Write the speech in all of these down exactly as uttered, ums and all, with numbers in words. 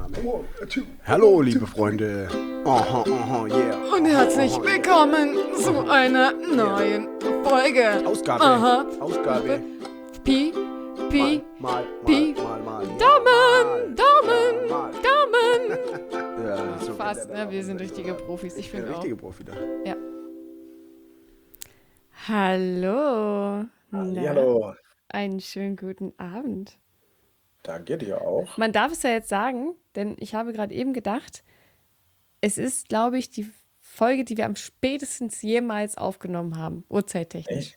Aufnahme. Hallo, liebe Freunde. Aha, aha, yeah. Und herzlich Aha, willkommen zu einer neuen Folge. Ausgabe. Aha. Ausgabe. Pi, Pi, Mal, mal, Pi. mal, mal, mal. Daumen, Daumen, Ja, mal. Daumen. Ja, so Fast, geht der ne? Wir sind Name. richtige Profis. Ich Ich bin finde der auch. richtige Profi da. Ja. Hallo. Na, Hallo, einen schönen guten Abend. danke dir auch. Man darf es ja jetzt sagen, denn ich habe gerade eben gedacht, es ist, glaube ich, die Folge, die wir am spätesten jemals aufgenommen haben, uhrzeittechnisch. Echt?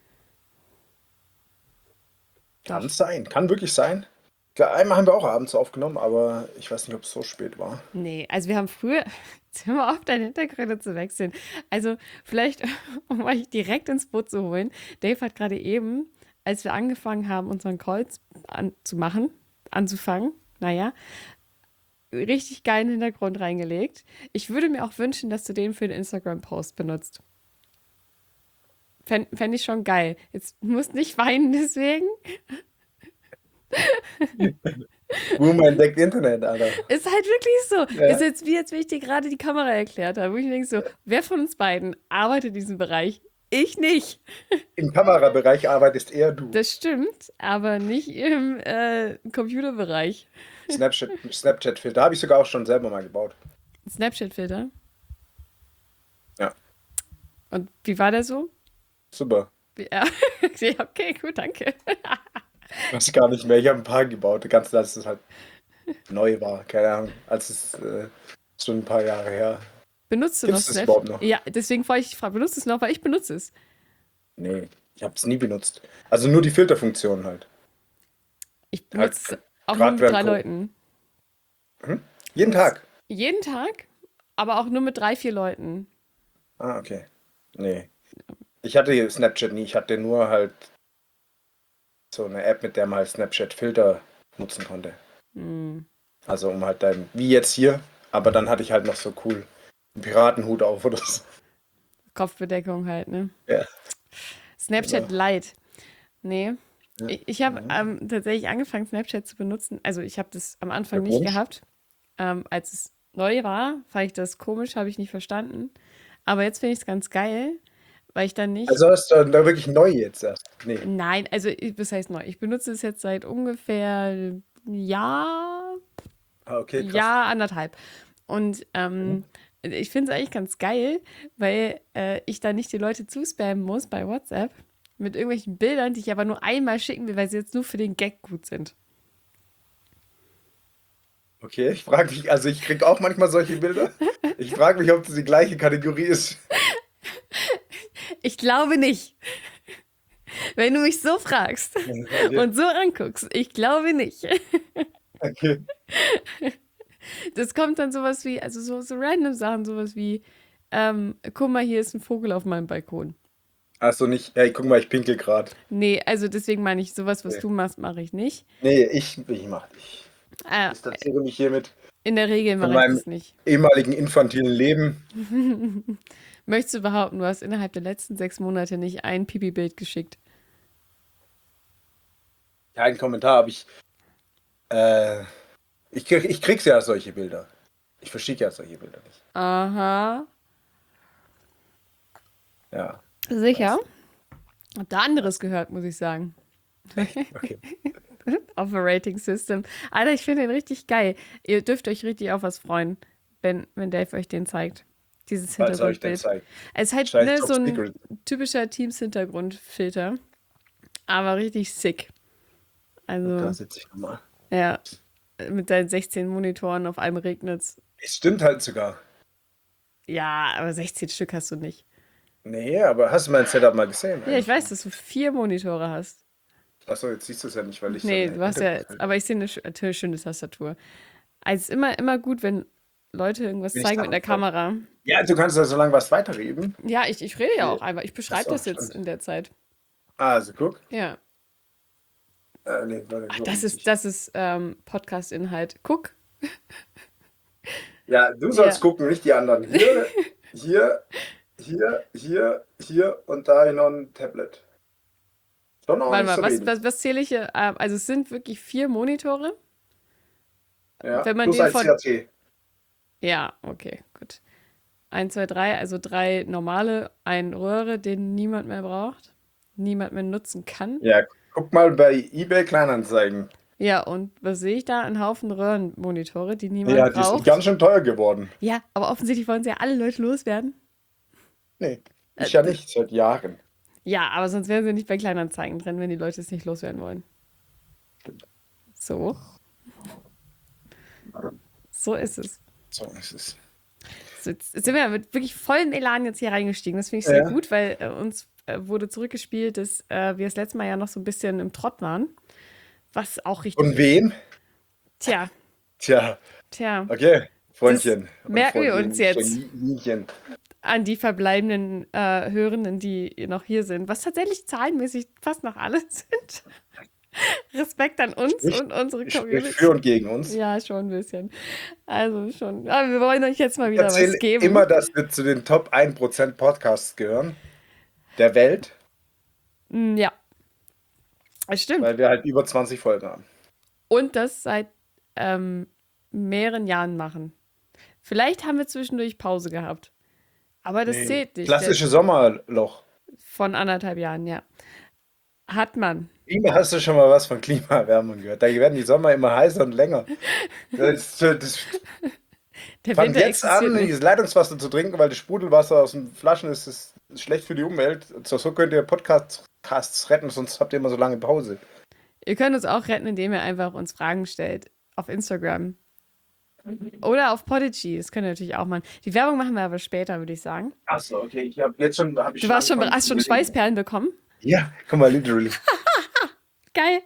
Kann Doch. sein, kann wirklich sein. Klar, einmal haben wir auch abends aufgenommen, aber ich weiß nicht, ob es so spät war. Nee, also wir haben früher, jetzt hör mal auf, deine Hintergründe zu wechseln. Also vielleicht, um euch direkt ins Boot zu holen, Dave hat gerade eben, als wir angefangen haben, unseren Call anzumachen, anzufangen, naja, richtig geilen Hintergrund reingelegt. Ich würde mir auch wünschen, dass du den für den Instagram-Post benutzt. Fände fänd ich schon geil. Jetzt musst nicht weinen deswegen. Boomer entdeckt Internet, Alter. Ist halt wirklich so. Ja. Ist jetzt wie, als wenn ich dir gerade die Kamera erklärt habe, wo ich denke so, wer von uns beiden arbeitet in diesem Bereich? Ich nicht. Im Kamerabereich arbeitest eher du. Das stimmt, aber nicht im äh, Computerbereich. Snapchat, Snapchat-Filter habe ich sogar auch schon selber mal gebaut. Snapchat-Filter. Ja, Und wie war der so? super. Wie, ja, ja, okay, gut, danke. Weiß ich gar nicht mehr. Ich habe ein paar gebaut, ganz als es halt neu war. Keine Ahnung, als es äh, schon ein paar Jahre her. Benutzt du Gibt's noch das Snap? überhaupt noch? Ja, deswegen wollte ich dich fragen, benutzt du es noch, weil ich benutze es. Nee, ich habe es nie benutzt. Also nur die Filterfunktion halt. Ich Halt benutze es auch nur gerade mit während drei Co- Leuten. Hm? Jeden Tag. Jeden Tag, aber auch nur mit drei, vier Leuten. Ah, okay. Nee. Ich hatte hier Snapchat nie. Ich hatte nur halt so eine App, mit der man halt Snapchat-Filter nutzen konnte. Hm. Also um halt dann, wie jetzt hier, aber dann hatte ich halt noch so cool einen Piratenhut auf oder so. Kopfbedeckung halt, ne? Ja. Snapchat Genau. Lite. Nee. Ja. Ich, ich habe Mhm. ähm, tatsächlich angefangen, Snapchat zu benutzen. Also ich habe das am Anfang nicht Glückwunsch. gehabt. Ähm, als es neu war, fand ich das komisch, habe ich nicht verstanden. Aber jetzt finde ich es ganz geil, weil ich dann nicht. Also hast du da wirklich neu jetzt erst? Nee. Nein, also ich, was heißt neu? Ich benutze es jetzt seit ungefähr ein Jahr, Ah, okay, krass. Jahr, anderthalb. Und ähm, Mhm. ich finde es eigentlich ganz geil, weil äh, ich da nicht die Leute zuspammen muss bei WhatsApp mit irgendwelchen Bildern, die ich aber nur einmal schicken will, weil sie jetzt nur für den Gag gut sind. Okay, ich frage mich, also ich kriege auch manchmal solche Bilder. Ich frage mich, ob das die gleiche Kategorie ist. Ich glaube nicht. Wenn du mich so fragst Okay. und so anguckst, ich glaube nicht. Okay. Das kommt dann sowas wie, also so, so random Sachen, sowas wie, ähm, guck mal, hier ist ein Vogel auf meinem Balkon. Achso, nicht, hey, guck mal, ich pinkel gerade. Nee, also deswegen meine ich, sowas, was Nee. du machst, mache ich nicht. Nee, ich, ich mach ich Äh, distanziere mich hiermit in der Regel von mache ich meinem das nicht. ehemaligen infantilen Leben. Möchtest du behaupten, du hast innerhalb der letzten sechs Monate nicht ein Pipi-Bild geschickt? Kein Kommentar, aber ich, äh, ich, krieg, ich krieg's ja solche Bilder. Ich verschicke ja solche Bilder nicht. Aha. Ja, Sicher? Hab da anderes gehört, muss ich sagen. okay. Operating System. Alter, ich finde den richtig geil. Ihr dürft euch richtig auf was freuen, wenn, wenn Dave euch den zeigt. Dieses Was soll ich denn Hintergrundbild. zeigen? Es ist halt Scheiß ne, Top so ein Secret. typischer Teams-Hintergrundfilter. Aber richtig sick. Da Also, sitze ich nochmal. ja, mit deinen sechzehn Monitoren auf einem regnet's. Es stimmt halt sogar. Ja, aber sechzehn Stück hast du nicht. Nee, aber hast du mein Setup mal gesehen? Ja, ich weiß, dass du vier Monitore hast. Achso, jetzt siehst du es ja nicht, weil ich Nee, so eine du hast ja, Hintergrundbild- aber ich sehe eine sch- natürlich schöne Tastatur. Also es ist immer, immer gut, wenn Leute irgendwas Bin ich zeigen mit der dankbar. Kamera. Ja, du kannst ja so lange was weiterreden. Ja, ich, ich rede ja Okay. auch einfach. Ich beschreibe Ach so, das jetzt stimmt. in der Zeit. Also, guck. Ja. Äh, nee, warte, Ach, so das ist, nicht. das ist ähm, Podcast-Inhalt. Guck. Ja, du sollst Ja. gucken, nicht die anderen. Hier, hier, hier, hier, hier und da hier noch ein Tablet. Schon auch Warte nicht mal, so was, wenig. was, was zähle ich hier? Ähm, Also es sind wirklich vier Monitore. Ja, wenn man plus den ein von. C A T. Ja, okay, gut. Eins, zwei, drei, also drei normale, ein Röhre, den niemand mehr braucht, niemand mehr nutzen kann. Ja, guck mal bei eBay Kleinanzeigen. Ja, und was sehe ich da? Ein Haufen Röhrenmonitore, die niemand Ja, die sind braucht. ganz schön teuer geworden. Ja, aber offensichtlich wollen sie ja alle Leute loswerden. Nee, Äh, ich ja d- nicht, seit Jahren. Ja, aber sonst wären sie nicht bei Kleinanzeigen drin, wenn die Leute es nicht loswerden wollen. So, so ist es. So ist es. So, jetzt sind wir mit wirklich vollem Elan jetzt hier reingestiegen. Das finde ich sehr Ja. gut, weil äh, uns äh, wurde zurückgespielt, dass äh, wir das letzte Mal ja noch so ein bisschen im Trott waren. Was auch richtig Und ist. wem? Tja, Tja, tja. okay, Freundchen. Das merken wir uns jetzt. Freundchen. An die verbleibenden äh, Hörenden, die noch hier sind, was tatsächlich zahlenmäßig fast noch alle sind. Respekt an uns Spricht- und unsere Spricht Community. für und gegen uns. Ja, schon ein bisschen. Also schon. Aber wir wollen euch jetzt mal Ich wieder was erzähle geben. immer, dass wir zu den Top ein Prozent Podcasts gehören. Der Welt, Mm, Ja, das stimmt. weil wir halt über zwanzig Folgen haben. Und das seit ähm, mehreren Jahren machen. Vielleicht haben wir zwischendurch Pause gehabt. Aber das Nee. zählt nicht. Klassische Sommerloch. Der- Von anderthalb Jahren, ja. Hat man. Klima, hast du schon mal was von Klimaerwärmung gehört? Da werden die Sommer immer heißer und länger. Das, das Der fang Winter jetzt existiert an, nicht. dieses Leitungswasser zu trinken, weil das Sprudelwasser aus den Flaschen ist, ist, ist schlecht für die Umwelt. So, so könnt ihr Podcasts retten, sonst habt ihr immer so lange Pause. Ihr könnt uns auch retten, indem ihr einfach uns Fragen stellt. Auf Instagram. Oder auf Podigy. Das könnt ihr natürlich auch machen. Die Werbung machen wir aber später, würde ich sagen. Achso, okay. Ich habe jetzt schon. Hab ich Du warst schon, angefangen hast zu schon überlegen. Schweißperlen bekommen? Ja, guck mal, literally. Geil.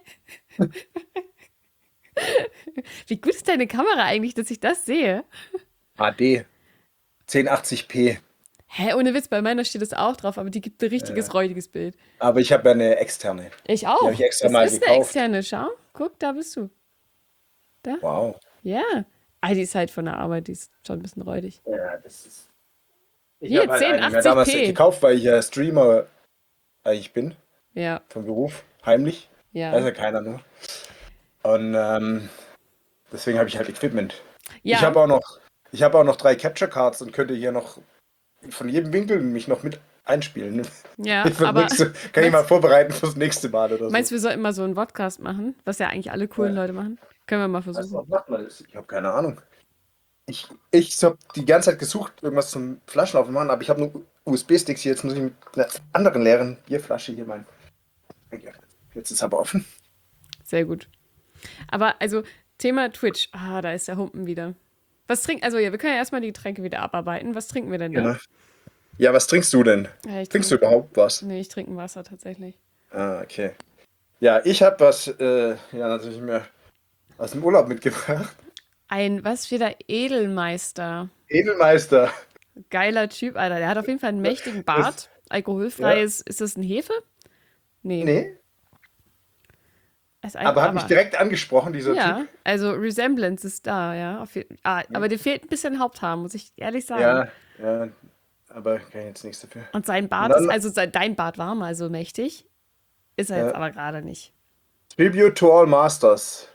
Wie gut ist deine Kamera eigentlich, dass ich das sehe? H D. zehn achtzig p. Hä, ohne Witz, bei meiner steht es auch drauf, aber die gibt ein richtiges, räudiges Bild. Aber ich habe ja eine externe. Ich auch. Die hab ich extra das mal ist eine gekauft. externe, schau. Guck, da bist du. Wow. Ja. Ah, die ist halt von der Arbeit, die ist schon ein bisschen räudig. Ja, das ist. Ich Hier, habe halt eine mir 1080p. damals gekauft, weil ich ja Streamer eigentlich bin, Ja, vom Beruf, heimlich. ja. Weiß ja keiner nur. Und ähm, deswegen habe ich halt Equipment. ja. Ich habe auch noch, ich habe auch noch drei Capture Cards und könnte hier noch von jedem Winkel mich noch mit einspielen. ja, Fürs aber nächste, kann ich mal vorbereiten fürs nächste Mal oder so. meinst du, wir sollten mal so einen Podcast machen, was ja eigentlich alle coolen Ja. Leute machen? Können wir mal Was versuchen. macht man das? Ich habe keine Ahnung. Ich, ich habe die ganze Zeit gesucht, irgendwas zum Flaschenlaufen machen, aber ich habe nur U S B-Sticks hier. Jetzt muss ich mit einer anderen leeren Bierflasche hier mein. Jetzt ist aber offen. Sehr gut. Aber also, Thema Twitch. Ah, da ist der Humpen wieder. Was trinken, also ja, wir können ja erstmal die Getränke wieder abarbeiten. Was trinken wir denn da? Genau. Ja, was trinkst du denn? Ja, ich Trinkst du trinke, überhaupt was? nee, ich trinke Wasser tatsächlich. Ah, okay. Ja, ich habe was, äh, ja, natürlich mir aus dem Urlaub mitgebracht. Ein, was für der Edelmeister. Edelmeister. Geiler Typ, Alter. Der hat auf jeden Fall einen mächtigen Bart. Alkoholfreies, ist das ein Hefe? Nee. Nee, Ist ein, aber hat mich direkt angesprochen, dieser ja, Typ. also Resemblance ist da, ja. Auf, je- ah, aber dir fehlt ein bisschen Haupthaar, muss ich ehrlich sagen. Ja, ja, aber kann ich jetzt nichts dafür. Und sein Bart Und dann- ist, also sein, dein Bart war mal so mächtig. Ist er Ja. jetzt aber gerade nicht. Tribute to all Masters.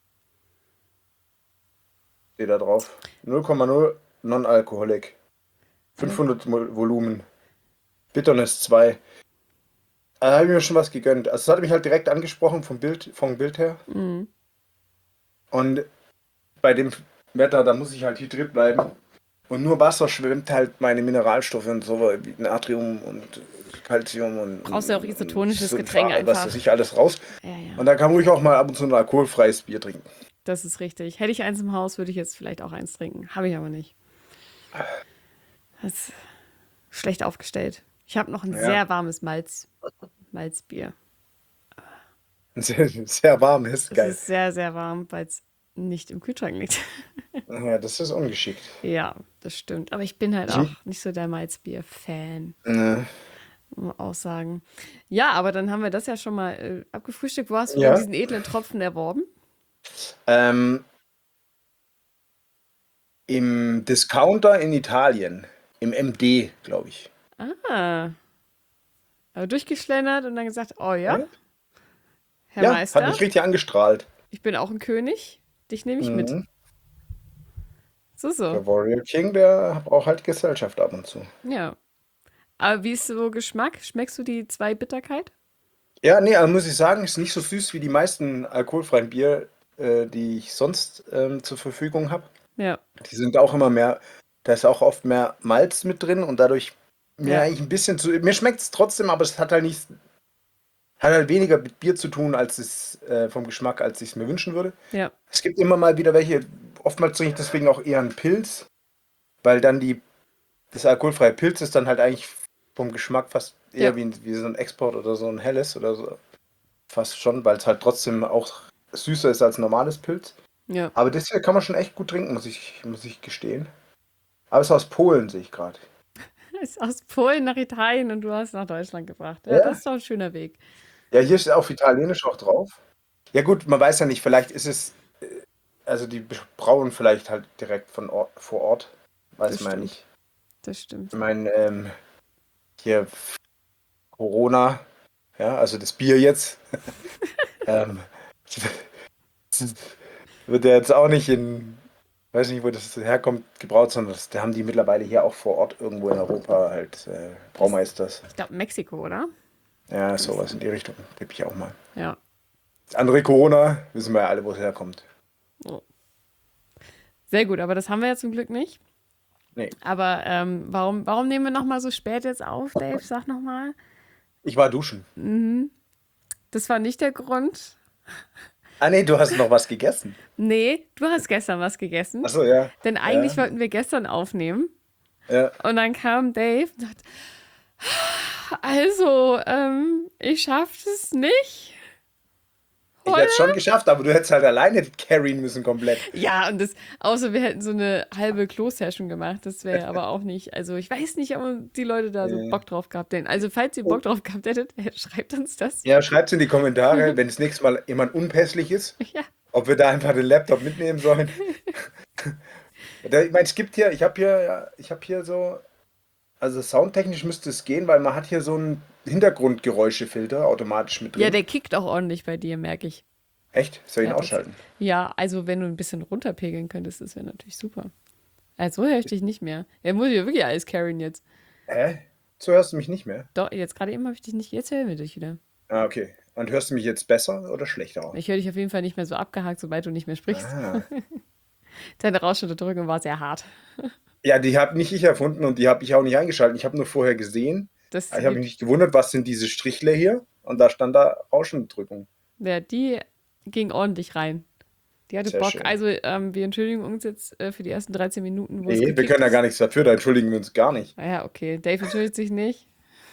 Steht da drauf. null Komma null Non-Alkoholik. fünfhundert Mo- Volumen. Bitterness zwei. Da habe ich mir schon was gegönnt. Also es hat mich halt direkt angesprochen vom Bild, vom Bild her. Mhm. Und bei dem Wetter, da muss ich halt hydriert bleiben. Und nur Wasser schwimmt halt meine Mineralstoffe und so wie Natrium und Calcium und Brauchst du auch isotonisches und Getränk was einfach. weiß ich alles raus. Ja, ja. Und dann kann man ruhig auch mal ab und zu ein alkoholfreies Bier trinken. Das ist richtig. Hätte ich eins im Haus, würde ich jetzt vielleicht auch eins trinken. Habe ich aber nicht. Das ist schlecht aufgestellt. Ich habe noch ein Ja. sehr warmes Malz, Malzbier. Sehr, sehr warm ist, Es geil. ist sehr, sehr warm, weil es nicht im Kühlschrank liegt. Ja, das ist ungeschickt. Ja, das stimmt. Aber ich bin halt Sie- auch nicht so der Malzbier-Fan, Ne. muss man auch sagen. Ja, aber dann haben wir das ja schon mal äh, abgefrühstückt. Wo hast du Ja. denn diesen edlen Tropfen erworben? Ähm, Im Discounter in Italien. Im M D, glaube ich. Ah. Aber durchgeschlendert und dann gesagt, oh ja, Ja. Herr Ja, Meister, hat mich richtig angestrahlt. ich bin auch ein König. Dich nehme ich mit. Mhm. So, so. Der Warrior King, der braucht halt Gesellschaft ab und zu. Ja. Aber wie ist so Geschmack? Schmeckst du die zwei Bitterkeit? Ja, nee, also muss ich sagen, ist nicht so süß wie die meisten alkoholfreien Bier, äh, die ich sonst ähm, zur Verfügung habe. Ja, Die sind auch immer mehr, da ist auch oft mehr Malz mit drin und dadurch mir ja, eigentlich ein bisschen zu. Mir schmeckt es trotzdem, aber es hat halt nicht, hat halt weniger mit Bier zu tun, als es äh, vom Geschmack, als ich es mir wünschen würde. ja, Es gibt immer mal wieder welche, oftmals trinke ich deswegen auch eher einen Pilz, weil dann die, das alkoholfreie Pilz ist dann halt eigentlich vom Geschmack fast ja, eher wie, ein- wie so ein Export oder so ein helles oder so. Fast schon, weil es halt trotzdem auch süßer ist als normales Pilz. ja. Aber das hier kann man schon echt gut trinken, muss ich, muss ich gestehen. Aber es ist aus Polen, sehe ich gerade. Ist aus Polen nach Italien und du hast nach Deutschland gebracht. Ja, das Ja? ist doch ein schöner Weg. Ja, hier ist auf Italienisch auch drauf. Ja gut, man weiß ja nicht, vielleicht ist es, äh, also die brauen vielleicht halt direkt von Ort, vor Ort. Weiß Das man ja stimmt. nicht. Das stimmt. Ich meine, ähm, hier Corona, ja, also das Bier jetzt, ähm, wird ja jetzt auch nicht in, weiß nicht, wo das herkommt, gebraut, sondern das, da haben die mittlerweile hier auch vor Ort irgendwo in Europa halt äh, Braumeisters. Ich glaube Mexiko, oder? Ja, sowas in die Richtung, tippe ich auch mal. Ja. Das andere Corona, wissen wir ja alle, wo es herkommt. Oh. Sehr gut, aber das haben wir ja zum Glück nicht. Nee, Aber ähm, warum, warum nehmen wir nochmal so spät jetzt auf, Dave? Sag nochmal. ich war duschen. Das war nicht der Grund. Ah nee, du hast noch was gegessen. Nee, du hast gestern was gegessen. Achso, ja. Denn eigentlich Ja, wollten wir gestern aufnehmen. ja. Und dann kam Dave und sagt, also, ähm, ich schaff es nicht. Ich hätte es schon geschafft, aber du hättest halt alleine carryen müssen komplett. Ja, und das, außer wir hätten so eine halbe Klo-Session gemacht, das wäre aber auch nicht, also ich weiß nicht, ob die Leute da so Nee. Bock drauf gehabt hätten. Also falls ihr Bock drauf gehabt hättet, schreibt uns das. Ja, schreibt in die Kommentare, wenn das nächste Mal jemand unpässlich ist, Ja, ob wir da einfach den Laptop mitnehmen sollen. Da- Ich meine, es gibt hier, ich habe hier, ja, ich habe hier so, also soundtechnisch müsste es gehen, weil man hat hier so einen Hintergrundgeräuschefilter automatisch mit ja, drin. der kickt auch ordentlich bei dir, merke ich. Echt? Soll ich ihn Ja, das, ausschalten? ja, also wenn du ein bisschen runterpegeln könntest, das wäre natürlich super. Also so höre ich dich nicht mehr. Er muss ja wirklich alles carryen jetzt. Hä? So hörst du mich nicht mehr? Doch, jetzt gerade eben habe ich dich nicht, jetzt hören wir dich wieder. Ah, okay. Und hörst du mich jetzt besser oder schlechter? Ich höre dich auf jeden Fall nicht mehr so abgehakt, sobald du nicht mehr sprichst. Ah. Deine Rauschunterdrückung war sehr hart. Ja, die habe nicht ich erfunden und die habe ich auch nicht eingeschaltet. Ich habe nur vorher gesehen. Das Ich habe mich lieb. nicht gewundert, was sind diese Strichle hier? Und da stand da Rauschunterdrückung. Ja, die ging ordentlich rein. Die hatte Sehr Bock. schön. Also, ähm, wir entschuldigen uns jetzt äh, für die ersten dreizehn Minuten, wo es Nee, wir gekickt können ja ist. gar nichts dafür, da entschuldigen wir uns gar nicht. Ah ja, okay. Dave entschuldigt sich nicht.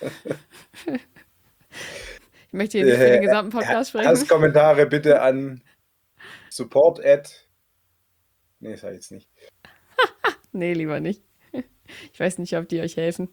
Ich möchte hier nicht für den Äh, gesamten Podcast sprechen. Hasskommentare bitte an support at. Nee, das sag ich jetzt nicht. Nee, lieber nicht. Ich weiß nicht, ob die euch helfen.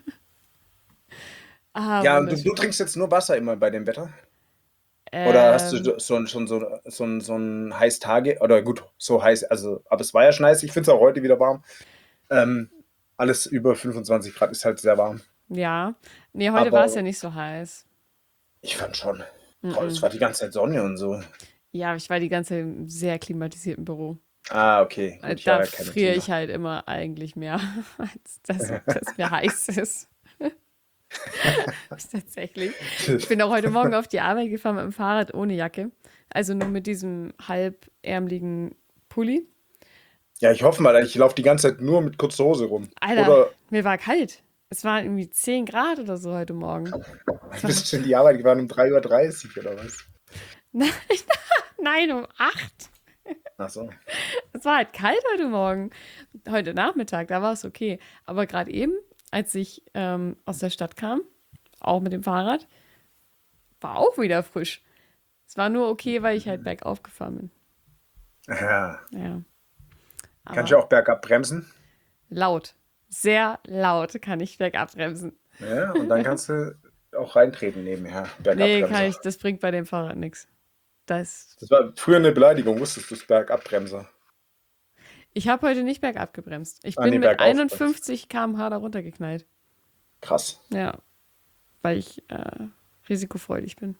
Ah, Ja, und du, du wunderschön. trinkst jetzt nur Wasser immer bei dem Wetter? Oder hast du Ähm, so, so, schon so, so, ein- so ein heiß Tage? Oder gut, so heiß, also, aber es war ja schon heiß. Ich finde es auch heute wieder warm. Ähm, alles über fünfundzwanzig Grad ist halt sehr warm. ja. Nee, heute war es Aber ja nicht so heiß. ich fand schon. Oh, es Mm-mm. war die ganze Zeit Sonne und so. Ja, ich war die ganze Zeit im sehr klimatisierten Büro. Ah, okay. Äh, Gut, ich Da habe ja keine friere Kinder. ich halt immer eigentlich mehr, als dass, dass mir heiß ist. Tatsächlich. Ich bin auch heute Morgen auf die Arbeit gefahren mit dem Fahrrad ohne Jacke. Also nur mit diesem halbärmeligen Pulli. Ja, ich hoffe mal, ich laufe die ganze Zeit nur mit kurzer Hose rum. Alter, Oder mir war kalt. Es waren irgendwie zehn Grad oder so heute Morgen. Es war, bist du in die Arbeit gefahren um drei Uhr dreißig oder was? nein, nein, um acht. Ach so. Es war halt kalt heute Morgen. Heute Nachmittag, da war es okay. Aber gerade eben, als ich ähm, aus der Stadt kam, auch mit dem Fahrrad, war auch wieder frisch. Es war nur okay, weil ich halt bergauf gefahren bin. Ja. Ja. Kannst du Aber auch bergab bremsen? laut. Sehr laut kann ich bergab bremsen. Ja, und dann kannst du auch reintreten nebenher. Nee, kann Bergabbremser. ich, das bringt bei dem Fahrrad nichts. Das, Das war früher eine Beleidigung, wusstest du, das Bergabbremser. ich habe heute nicht bergab gebremst. Ich Ah, bin nee, mit bergauf. einundfünfzig Kilometer pro Stunde da runtergeknallt. Krass. Ja, weil ich äh, risikofreudig bin.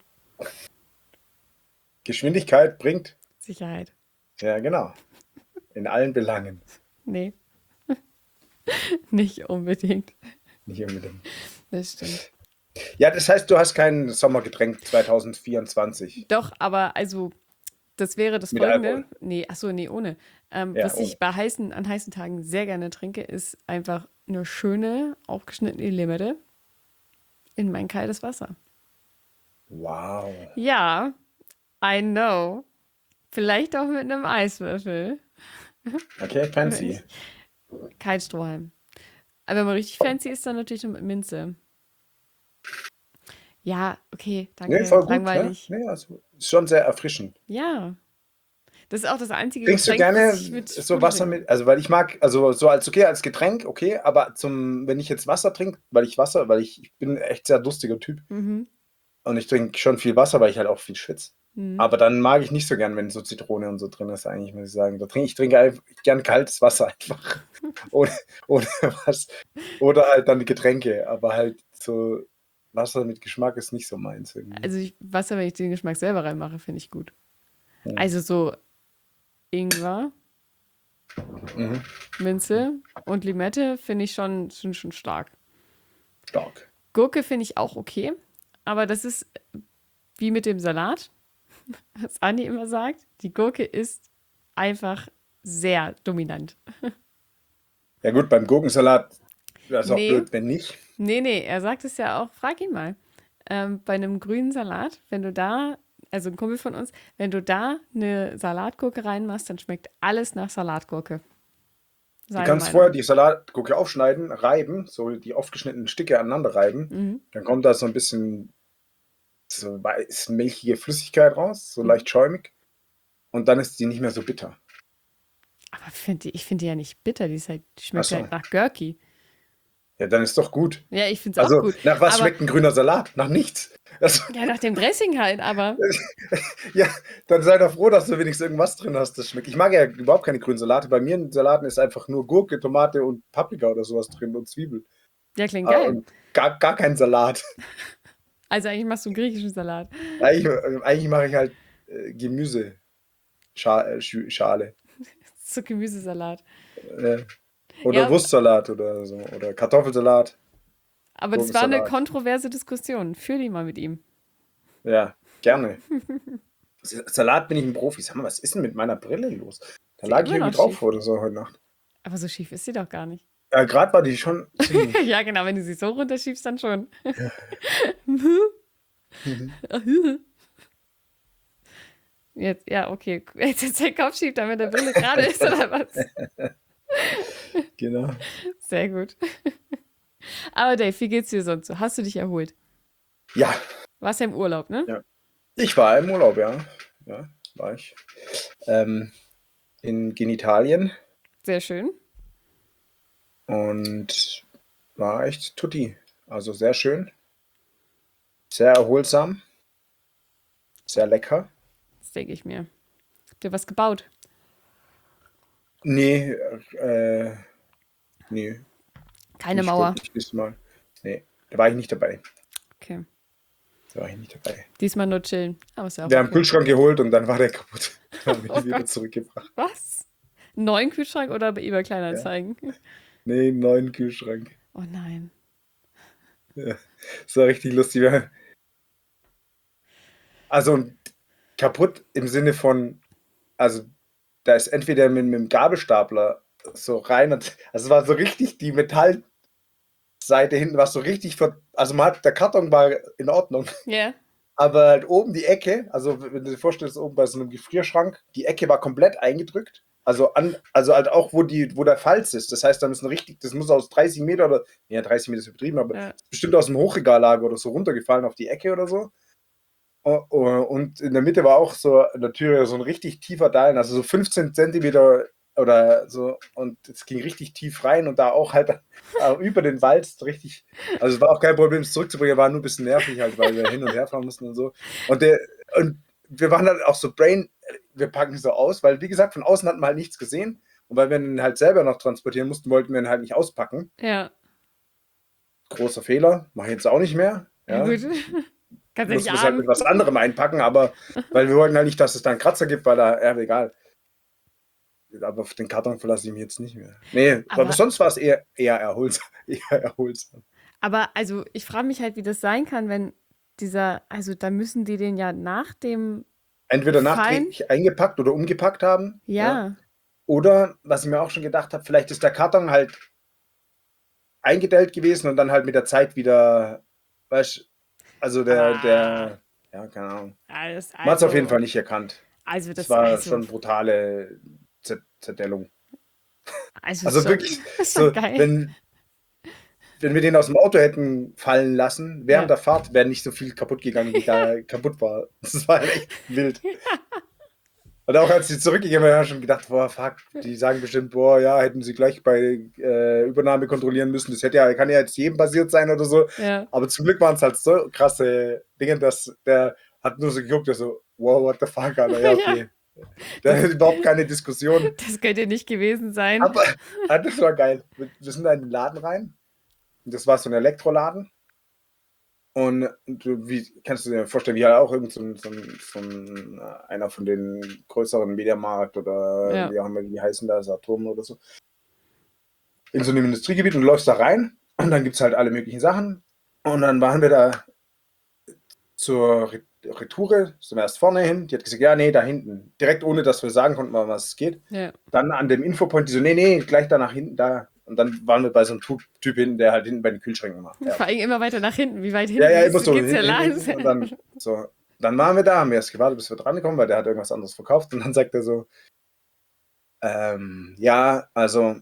Geschwindigkeit bringt. Sicherheit. Ja, genau. In allen Belangen. Nee, nicht unbedingt. Nicht unbedingt. Das stimmt. Ja, das heißt, du hast kein Sommergetränk zwanzig vierundzwanzig. Doch, aber also, das wäre das Mit Folgende. Alkohol. Nee, ach so, nee, ohne. Ähm, Ja, was ohne. ich bei heißen, an heißen Tagen sehr gerne trinke, ist einfach eine schöne, aufgeschnittene Limette in mein kaltes Wasser. Wow. Ja, I know. Vielleicht auch mit einem Eiswürfel. Okay, fancy. Kein Strohhalm. Aber wenn man richtig fancy ist, dann natürlich nur mit Minze. Ja, okay, danke. Nee, voll gut. Ja? Langweilig. Nee, also, ist schon sehr erfrischend. Ja. Das ist auch das einzige Trinkst du Getränk, gerne das ich mit so Sprudel Wasser trinke. mit, also weil ich mag, also so als okay, als Getränk, okay, aber zum, wenn ich jetzt Wasser trinke, weil ich Wasser, weil ich, ich bin echt sehr durstiger Typ Mhm. und ich trinke schon viel Wasser, weil ich halt auch viel schwitze. Mhm. Aber dann mag ich nicht so gern, wenn so Zitrone und so drin ist, eigentlich, muss ich sagen. Da trinke ich trinke einfach gern kaltes Wasser einfach. Oder, oder was. Oder halt dann die Getränke. Aber halt so Wasser mit Geschmack ist nicht so meins irgendwie. Also ich, Wasser, wenn ich den Geschmack selber reinmache, finde ich gut. Ja. Also so Ingwer, Mhm. Minze und Limette finde ich schon, schon, schon stark. Stark. Gurke finde ich auch okay, aber das ist wie mit dem Salat, was Andi immer sagt. Die Gurke ist einfach sehr dominant. Ja gut, beim Gurkensalat wäre es auch Nee. blöd, wenn nicht. Nee, nee, er sagt es ja auch, frag ihn mal. Ähm, bei einem grünen Salat, wenn du da, also ein Kumpel von uns, wenn du da eine Salatgurke reinmachst, dann schmeckt alles nach Salatgurke. Du Seine kannst Meinung. vorher die Salatgurke aufschneiden, reiben, so die aufgeschnittenen Stücke aneinander reiben. Mhm. Dann kommt da so ein bisschen so weiß milchige Flüssigkeit raus, so Mhm. leicht schäumig. Und dann ist die nicht mehr so bitter. Aber find, die- ich finde die ja nicht bitter, die, ist halt, die schmeckt Ach so. halt nach Gurki. Ja, dann ist doch gut. Ja, ich finde es auch Also, gut. nach was aber, schmeckt ein grüner Salat? Nach nichts. Also, Ja, nach dem Dressing halt, aber ja, dann sei doch froh, dass du wenigstens irgendwas drin hast, das schmeckt. Ich mag ja überhaupt keine grünen Salate. Bei mir in Salaten ist einfach nur Gurke, Tomate und Paprika oder sowas drin und Zwiebel. ja, klingt Ah, geil. und gar, gar kein Salat. Also eigentlich machst du einen griechischen Salat. Eigentlich, eigentlich mache ich halt äh, Gemüse. Scha äh, Schü- Schale. So Gemüsesalat. Äh, oder Ja, Wurstsalat oder so. Oder Kartoffelsalat. aber das war eine Gurkensalat. kontroverse Diskussion. Führ die mal mit ihm. Ja, gerne. Salat bin ich ein Profi. Sag mal, was ist denn mit meiner Brille los? Da Ist lag sie ich immer irgendwie noch drauf schief? oder so heute Nacht. Aber so schief ist sie doch gar nicht. Ja, gerade war die schon ziemlich. Ja, genau, wenn du sie so runterschiebst, dann schon. Jetzt, ja, okay. Jetzt ist der Kopf schiebt, damit der Brille gerade ist, oder was? Genau. Sehr gut. Aber Dave, wie geht's dir sonst so? Hast du dich erholt? Ja, Warst ja im Urlaub, ne? ja. Ich war im Urlaub, ja. Ja, war ich. Ähm, in Genitalien Sehr schön. und war echt tutti. Also sehr schön, sehr erholsam, sehr lecker. Das denke ich mir. Habt ihr was gebaut? Nee, äh, nee, Keine nicht Mauer. wirklich diesmal. Nee, da war ich nicht dabei. Okay. Da war ich nicht dabei. Diesmal nur chillen. Aber ist ja auch Wir haben einen okay. Kühlschrank geholt und dann war der kaputt. Dann haben wir Oh ihn wieder Gott. zurückgebracht. Was? Einen neuen Kühlschrank oder bei eBay Ja. Kleinanzeigen? Nee, einen neuen Kühlschrank. Oh nein. Ja, das war richtig lustig. Wir- Also kaputt im Sinne von, also da ist entweder mit, mit dem Gabelstapler so rein und also es war so richtig die Metallseite hinten war so richtig ver, also man hat, der Karton war in Ordnung, Ja. aber halt oben die Ecke, also wenn du dir vorstellst, oben bei so einem Gefrierschrank, die Ecke war komplett eingedrückt. Also an, also halt auch, wo die, wo der Falz ist. Das heißt, da müssen richtig, das muss aus dreißig Meter oder, ja, dreißig Meter ist übertrieben, aber Ja. bestimmt aus dem Hochregallager oder so runtergefallen auf die Ecke oder so. O- o- Und in der Mitte war auch so in der Tür so ein richtig tiefer Dallen, also so fünfzehn Zentimeter oder so. Und es ging richtig tief rein und da auch halt äh, über den Walz richtig. Also es war auch kein Problem, es zurückzubringen, war nur ein bisschen nervig halt, weil wir hin und her fahren mussten und so. Und, der, und wir waren dann auch so Brain, wir packen so aus, weil wie gesagt, von außen hatten wir halt nichts gesehen. Und weil wir ihn halt selber noch transportieren mussten, wollten wir ihn halt nicht auspacken. Ja. Großer Fehler, mache ich jetzt auch nicht mehr. Ja, Ja. gut. Kannst ja Mussten nicht wir es halt ahnen. mit was anderem einpacken, aber weil wir wollten halt nicht, dass es da einen Kratzer gibt, weil da, ja, egal. aber auf den Karton verlasse ich mich jetzt nicht mehr. Nee, aber, Aber, sonst war es eher, eher erholsam. Eher erholsam. aber also ich frage mich halt, wie das sein kann, wenn dieser, also da müssen die den ja nach dem Entweder Fallen, nachträglich eingepackt oder umgepackt haben. Ja. ja, Oder, was ich mir auch schon gedacht habe, vielleicht ist der Karton halt eingedellt gewesen und dann halt mit der Zeit wieder, weißt also der, aber, der, ja, keine Ahnung. alles, Man hat es auf jeden also, Fall nicht erkannt. also Es das, war also, schon brutale Zer- Zerdellung. also Also schon, wirklich, schon so, geil. wenn, wenn wir den aus dem Auto hätten fallen lassen, während Ja. der Fahrt wäre nicht so viel kaputt gegangen, wie da kaputt war. Das war halt echt wild. Und auch als sie zurückgegangen sind, haben wir schon gedacht, boah, fuck, die sagen bestimmt, boah, ja, hätten sie gleich bei äh, Übernahme kontrollieren müssen. Das hätte ja, kann ja jetzt jedem passiert sein oder so. Ja. Aber zum Glück waren es halt so krasse Dinge, dass der hat nur so geguckt, der so, wow, what the fuck, Alter, ja, okay. Da Das, ist überhaupt keine Diskussion. das könnte nicht gewesen sein. Aber ah, das war geil. Wir wir sind da in den Laden rein. Und das war so ein Elektroladen. Und du, wie kannst du dir vorstellen, wie halt auch irgend so ein, so ein, so ein äh, einer von den größeren Mediamarkt oder Ja. wie auch immer die heißen da, Saturn oder so. In so einem Industriegebiet und du läufst da rein und dann gibt es halt alle möglichen Sachen. Und dann waren wir da zur Re- Retoure, sind wir erst vorne hin. Die hat gesagt, ja, nee, da hinten. Direkt ohne, dass wir sagen konnten, um was es geht. Ja. Dann an dem Infopoint, die so, nee, nee, gleich da nach hinten, da. Und dann waren wir bei so einem Typ, typ hinten, der halt hinten bei den Kühlschränken macht. Ja, Vor allem immer weiter nach hinten. Wie weit hinten ja, ja, geht's, immer so. geht's ja Hinten, hinten, lang? und dann, so. Dann waren wir da, haben wir erst gewartet, bis wir dran kommen, weil der hat irgendwas anderes verkauft. Und dann sagt er so, ähm, ja, also,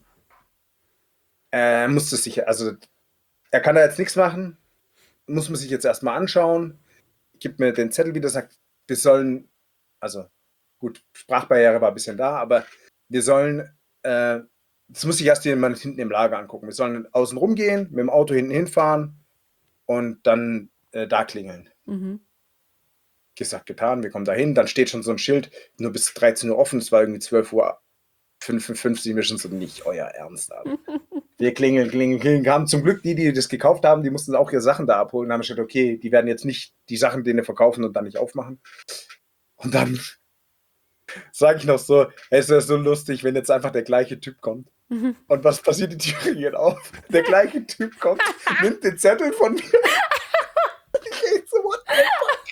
er musste sich, also, er kann da jetzt nichts machen, muss man sich jetzt erstmal anschauen, gibt mir den Zettel wieder, sagt, wir sollen, also, gut, Sprachbarriere war ein bisschen da, aber wir sollen, äh, das muss ich erst jemand hinten im Lager angucken. Wir sollen außen rumgehen, mit dem Auto hinten hinfahren und dann äh, da klingeln. Mhm. Gesagt, getan, wir kommen da hin, dann steht schon so ein Schild, nur bis dreizehn Uhr offen, es war irgendwie zwölf Uhr fünfundfünfzig, wir schon so, nicht euer Ernst, Alter. Wir klingeln, klingeln, klingeln, kamen zum Glück die, die das gekauft haben, die mussten auch ihre Sachen da abholen, haben gesagt, okay, die werden jetzt nicht die Sachen, denen verkaufen und dann nicht aufmachen. Und dann sage ich noch so, hey, es wäre so lustig, wenn jetzt einfach der gleiche Typ kommt. Mhm. Und was passiert? Die Türe geht auf. Der gleiche Typ kommt, nimmt den Zettel von mir. Ich rede so, what the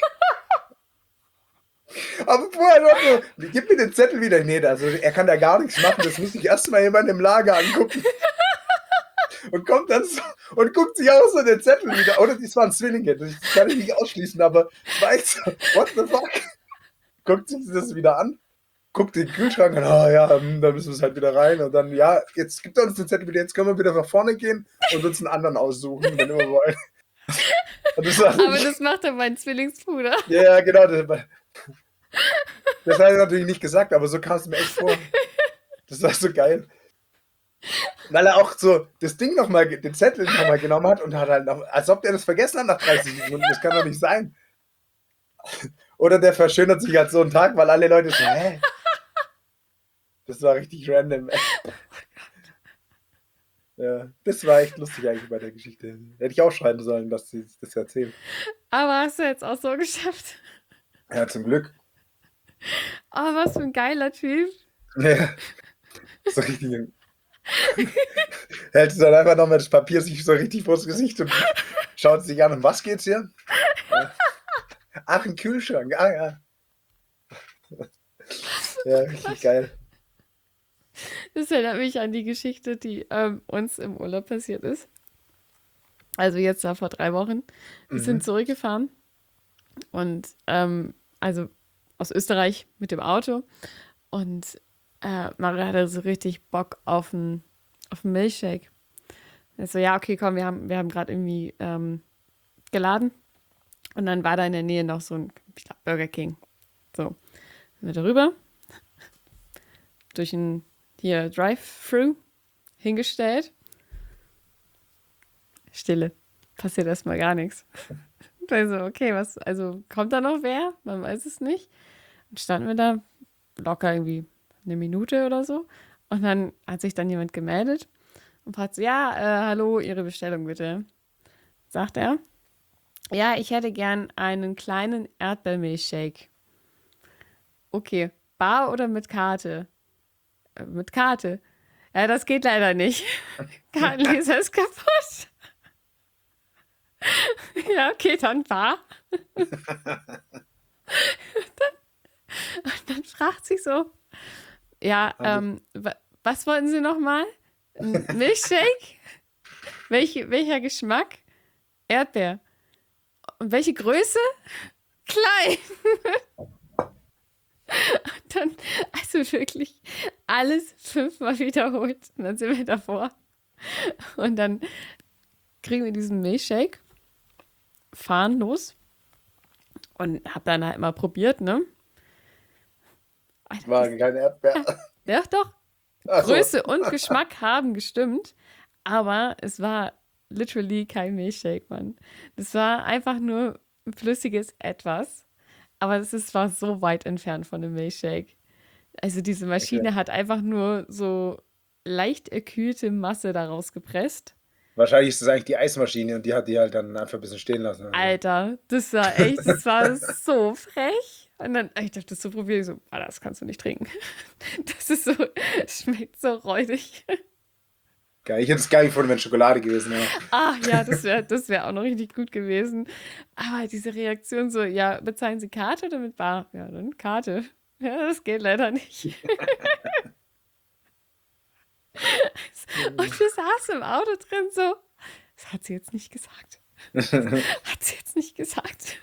fuck? Aber vorher noch so, gib mir den Zettel wieder. Nee, also er kann da gar nichts machen, das muss ich erstmal jemand im Lager angucken. Und kommt dann so und guckt sich auch so den Zettel wieder. Oder das waren Zwillinge, das kann ich nicht ausschließen, aber weiß, what the fuck? Guckt sich das wieder an, guckt den Kühlschrank an, oh ja, hm, da müssen wir es halt wieder rein. Und dann, ja, jetzt gibt er uns den Zettel wieder, jetzt können wir wieder nach vorne gehen und uns einen anderen aussuchen, wenn wir wollen. Und das war Aber das macht dann mein Zwillingsbruder. ja, ja, genau. Das, das hat er natürlich nicht gesagt, aber so kam es mir echt vor. Das war so geil. Weil er auch so das Ding nochmal, den Zettel nochmal genommen hat und hat halt noch, als ob der das vergessen hat nach dreißig Sekunden. Das kann doch nicht sein. Oder der verschönert sich halt so einen Tag, weil alle Leute so, hä? Das war richtig random. Ja, das war echt lustig eigentlich bei der Geschichte. Hätte ich auch schreiben sollen, dass sie das erzählt. Aber hast du jetzt auch so geschafft. Ja, zum Glück. Oh, was für ein geiler Typ. Ja, so richtig. Hält dann einfach nochmal das Papier sich so richtig vors Gesicht und schaut sich an. Um was geht's hier? Ja. Ach, ein Kühlschrank. Ah, ja. Ja, richtig geil. Das erinnert mich an die Geschichte, die ähm, uns im Urlaub passiert ist. Also jetzt da vor drei Wochen. Wir Mhm. sind zurückgefahren und ähm, also aus Österreich mit dem Auto und äh, Mario hatte so richtig Bock auf einen auf einen Milchshake. Ich so, ja, okay, komm, wir haben, wir haben gerade irgendwie ähm, geladen und dann war da in der Nähe noch so ein, ich glaub, Burger King. So, sind wir darüber, durch ein hier Drive-Thru hingestellt. Stille. Passiert erstmal gar nichts. Und ich so, okay, was, also kommt da noch wer? Man weiß es nicht. Und standen wir da locker irgendwie eine Minute oder so. Und dann hat sich dann jemand gemeldet und fragt so, ja, äh, hallo, Ihre Bestellung bitte. Sagt er, ja, ich hätte gern einen kleinen Erdbeermilchshake. Okay, bar oder mit Karte? äh, mit Karte. Ja, das geht leider nicht. Kartenleser ist kaputt. Ja, okay, dann bar. Und dann fragt sie so, ja, Also, ähm, wa- was wollten Sie nochmal? Ein Milchshake? Welche, welcher Geschmack? Erdbeer. Und welche Größe? Klein. Und dann, also wirklich alles fünfmal wiederholt. Und dann sind wir davor. Und dann kriegen wir diesen Milchshake, fahren los und hab dann halt mal probiert, ne? Alter, war das, kein Erdbeer. ja, doch, Ach so. Größe und Geschmack haben gestimmt, aber es war literally kein Milchshake, Mann. Das war einfach nur ein flüssiges Etwas, aber es ist, war so weit entfernt von einem Milchshake. Also diese Maschine Okay. hat einfach nur so leicht erkühlte Masse daraus gepresst. Wahrscheinlich ist das eigentlich die Eismaschine und die hat die halt dann einfach ein bisschen stehen lassen. Also. Alter, das war echt, das war so frech. Und dann, ich dachte, das zu probieren, ich so, ah, das kannst du nicht trinken. Das ist so, es schmeckt so räudig. Geil. Ich hätte es geil gefunden, wenn Schokolade gewesen wäre. Ah, ja, das wäre das wär auch noch richtig gut gewesen. Aber diese Reaktion so, ja, bezahlen Sie Karte oder mit Bar? Ja, dann Karte. Ja, das geht leider nicht. Und wir saßen im Auto drin so, das hat sie jetzt nicht gesagt. Hat sie jetzt nicht gesagt.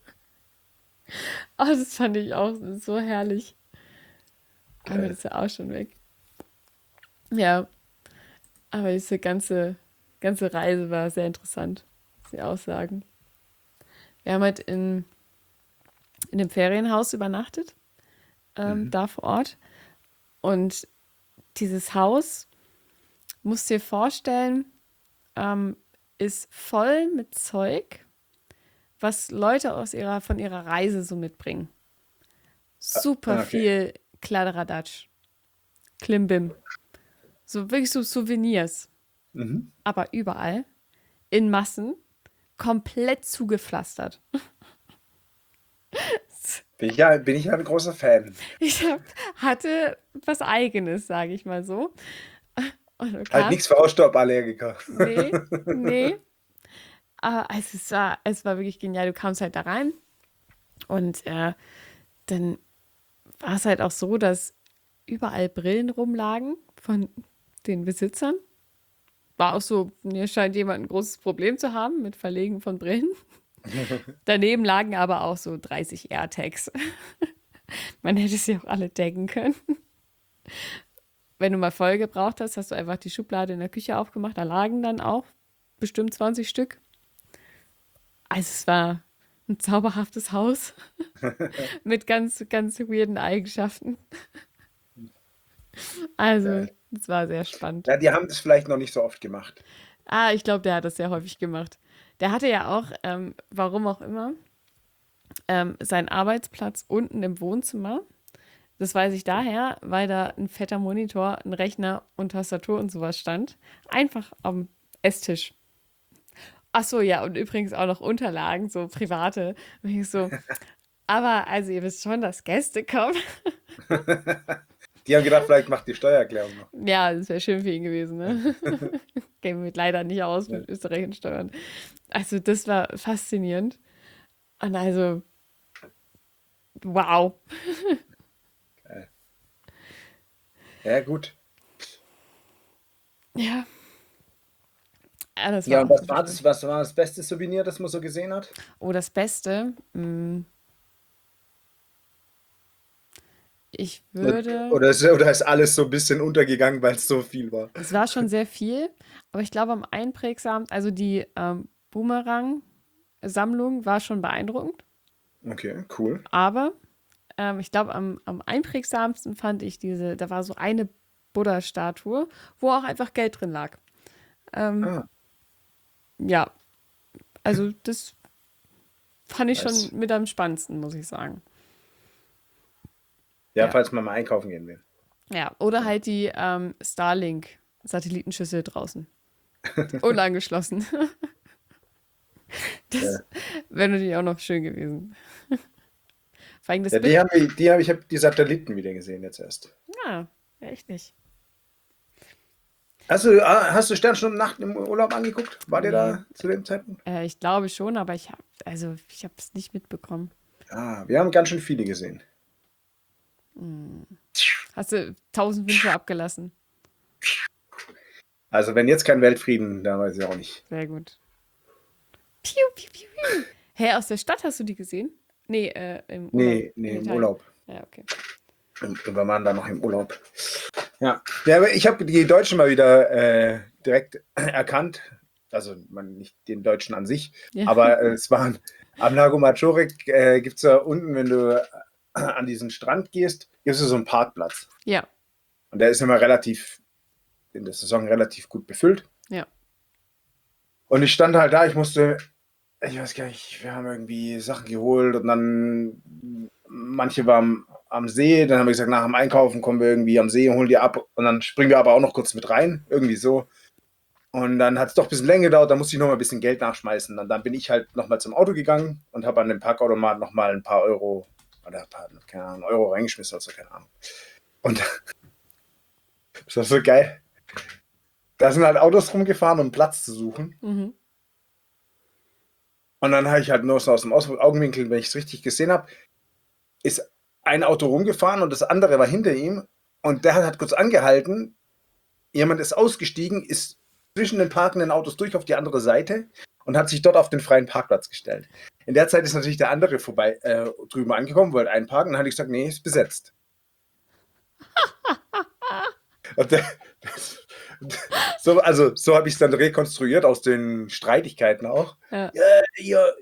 Oh, das fand ich auch so herrlich. Aber Geil. das ist ja auch schon weg. Ja, aber diese ganze, ganze Reise war sehr interessant, muss ich auch sagen. Wir haben halt in, in dem Ferienhaus übernachtet, ähm, Mhm. da vor Ort. Und dieses Haus, musst du dir vorstellen, ähm, ist voll mit Zeug, was Leute aus ihrer, von ihrer Reise so mitbringen. Super Ah, okay. viel Kladderadatsch, Klimbim. So wirklich so Souvenirs, Mhm. aber überall, in Massen, komplett zugepflastert. Bin ich ja, bin ich ja ein großer Fan. Ich hab, hatte was Eigenes, sage ich mal so. Und du Halt kamst, nichts für Hausstauballergiker. nee, nee. Aber es, ist, war, es war wirklich genial. Du kamst halt da rein und äh, dann war es halt auch so, dass überall Brillen rumlagen von den Besitzern. War auch so, mir scheint jemand ein großes Problem zu haben mit Verlegen von Brillen. Daneben lagen aber auch so dreißig AirTags. Man hätte sie auch alle taggen können. Wenn du mal voll gebraucht hast, hast du einfach die Schublade in der Küche aufgemacht. Da lagen dann auch bestimmt zwanzig Stück. Also es war ein zauberhaftes Haus mit ganz, ganz weirden Eigenschaften. Also Geil. es war sehr spannend. Ja, die haben das vielleicht noch nicht so oft gemacht. Ah, ich glaube, der hat das sehr häufig gemacht. Der hatte ja auch, ähm, warum auch immer, ähm, seinen Arbeitsplatz unten im Wohnzimmer. Das weiß ich daher, weil da ein fetter Monitor, ein Rechner und Tastatur und sowas stand. Einfach am Esstisch. Ach so, ja, und übrigens auch noch Unterlagen, so private. Und ich so, aber also ihr wisst schon, dass Gäste kommen. Die haben gedacht, vielleicht macht die Steuererklärung noch. Ja, das wäre schön für ihn gewesen, ne? Käme mit leider nicht aus Ja. mit österreichischen Steuern. Also das war faszinierend. Und also, wow. Geil. Ja, gut. Ja. Ja, das Ja, war und auch was richtig war spannend. das, was war das beste Souvenir, das man so gesehen hat? Oh, das Beste. mm, Ich Oder, würde, oder, ist, oder ist alles so ein bisschen untergegangen, weil es so viel war? es war schon sehr viel, aber ich glaube am einprägsamsten, also die ähm, Boomerang-Sammlung war schon beeindruckend, Okay, cool. aber ähm, ich glaube am, am einprägsamsten fand ich diese, da war so eine Buddha-Statue, wo auch einfach Geld drin lag. Ähm, Ah, ja, also das fand ich schon nice. mit am spannendsten, muss ich sagen. Ja, Ja, falls man mal einkaufen gehen will. ja. Oder halt die ähm, Starlink-Satellitenschüssel draußen. Unangeschlossen. Das Ja, wäre natürlich auch noch schön gewesen. Vor allem das ja die Bild. haben, wir- die habe ich habe die Satelliten wieder gesehen jetzt erst. Ja, Echt nicht. Hast du, ah, hast du Sternstunden Nacht im Urlaub angeguckt? War der Nee. da zu dem Zeitpunkt? Äh, ich glaube schon, aber ich habe also ich habe es nicht mitbekommen. Ah, wir haben ganz schön viele gesehen. Hast du tausend Wünsche abgelassen? Also wenn jetzt kein Weltfrieden, dann weiß ich auch nicht. Sehr gut. Piu, piu, piu, piu. Hä, aus der Stadt hast du die gesehen? Nee, äh, im Urlaub. Nee, in nee, im Italien. Urlaub. Ja, okay. Und wir waren da noch im Urlaub. Ja, ja aber ich habe die Deutschen mal wieder äh, direkt erkannt. Also man, nicht den Deutschen an sich, Ja. aber äh, es waren am Lago Maggiore äh, gibt es da unten, wenn du äh, an diesen Strand gehst, gibt es so einen Parkplatz. Ja, Und der ist immer relativ, in der Saison relativ gut befüllt. ja. Und ich stand halt da, ich musste, ich weiß gar nicht, wir haben irgendwie Sachen geholt und dann manche waren am See, dann haben wir gesagt, nach dem Einkaufen kommen wir irgendwie am See und holen die ab und dann springen wir aber auch noch kurz mit rein, irgendwie so. Und dann hat es doch ein bisschen länger gedauert, da musste ich noch mal ein bisschen Geld nachschmeißen. Und dann bin ich halt noch mal zum Auto gegangen und habe an dem Parkautomat noch mal ein paar Euro, oder ein paar, keine Ahnung, Euro reingeschmissen, also keine Ahnung. Und das war so geil. Da sind halt Autos rumgefahren, um Platz zu suchen. Mhm. Und dann habe ich halt nur so aus dem Aus- Augenwinkel, wenn ich es richtig gesehen habe, ist ein Auto rumgefahren und das andere war hinter ihm. Und der hat kurz angehalten. Jemand ist ausgestiegen, ist zwischen den parkenden Autos durch auf die andere Seite und hat sich dort auf den freien Parkplatz gestellt. In der Zeit ist natürlich der andere vorbei äh, drüben angekommen, wollte einparken. Und dann habe ich gesagt, nee, ist besetzt. Und der, das, so, also so habe ich es dann rekonstruiert aus den Streitigkeiten auch. Ja. Ja, ihr,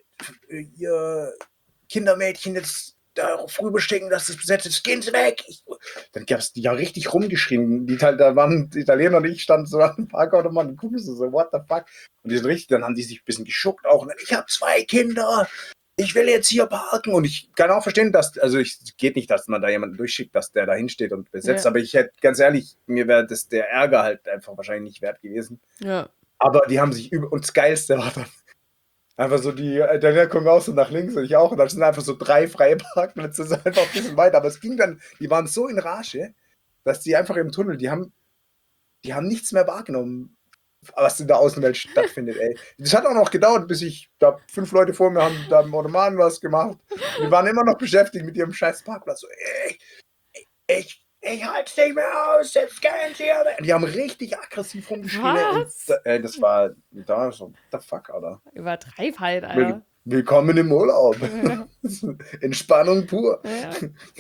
ihr Kindermädchen jetzt da rüber stecken, dass es besetzt ist, gehen Sie weg. Ich, dann gab es die ja richtig rumgeschrien. Die, da waren die Italiener und ich standen so an dem Parkautomat und gucken so, so, what the fuck? Und die sind richtig, dann haben die sich ein bisschen geschuckt auch. Und dann, ich habe zwei Kinder, ich will jetzt hier parken. Und ich kann auch verstehen, dass, also es geht nicht, dass man da jemanden durchschickt, dass der da hinsteht und besetzt. Ja. Aber ich hätte, ganz ehrlich, mir wäre das der Ärger halt einfach wahrscheinlich nicht wert gewesen. Ja. Aber die haben sich über, und das Geilste war dann, einfach so, die Italiener kommen auch so nach links und ich auch. Und dann sind einfach so drei freie Parkplätze, so einfach ein bisschen weiter. Aber es ging dann, die waren so in Rage, dass die einfach im Tunnel, die haben, die haben nichts mehr wahrgenommen, was in der Außenwelt stattfindet, ey. Das hat auch noch gedauert, bis ich, da fünf Leute vor mir haben da im Automaten was gemacht. Die waren immer noch beschäftigt mit ihrem scheiß Parkplatz. So, ey, ich, ich halte es nicht mehr aus, jetzt gehen sie aber. Die haben richtig aggressiv rumgeschrien. Was? Und, äh, das war, da so, what the fuck, Alter. Übertreib halt, Will, Alter. willkommen im Urlaub. Ja. Entspannung pur. Ja.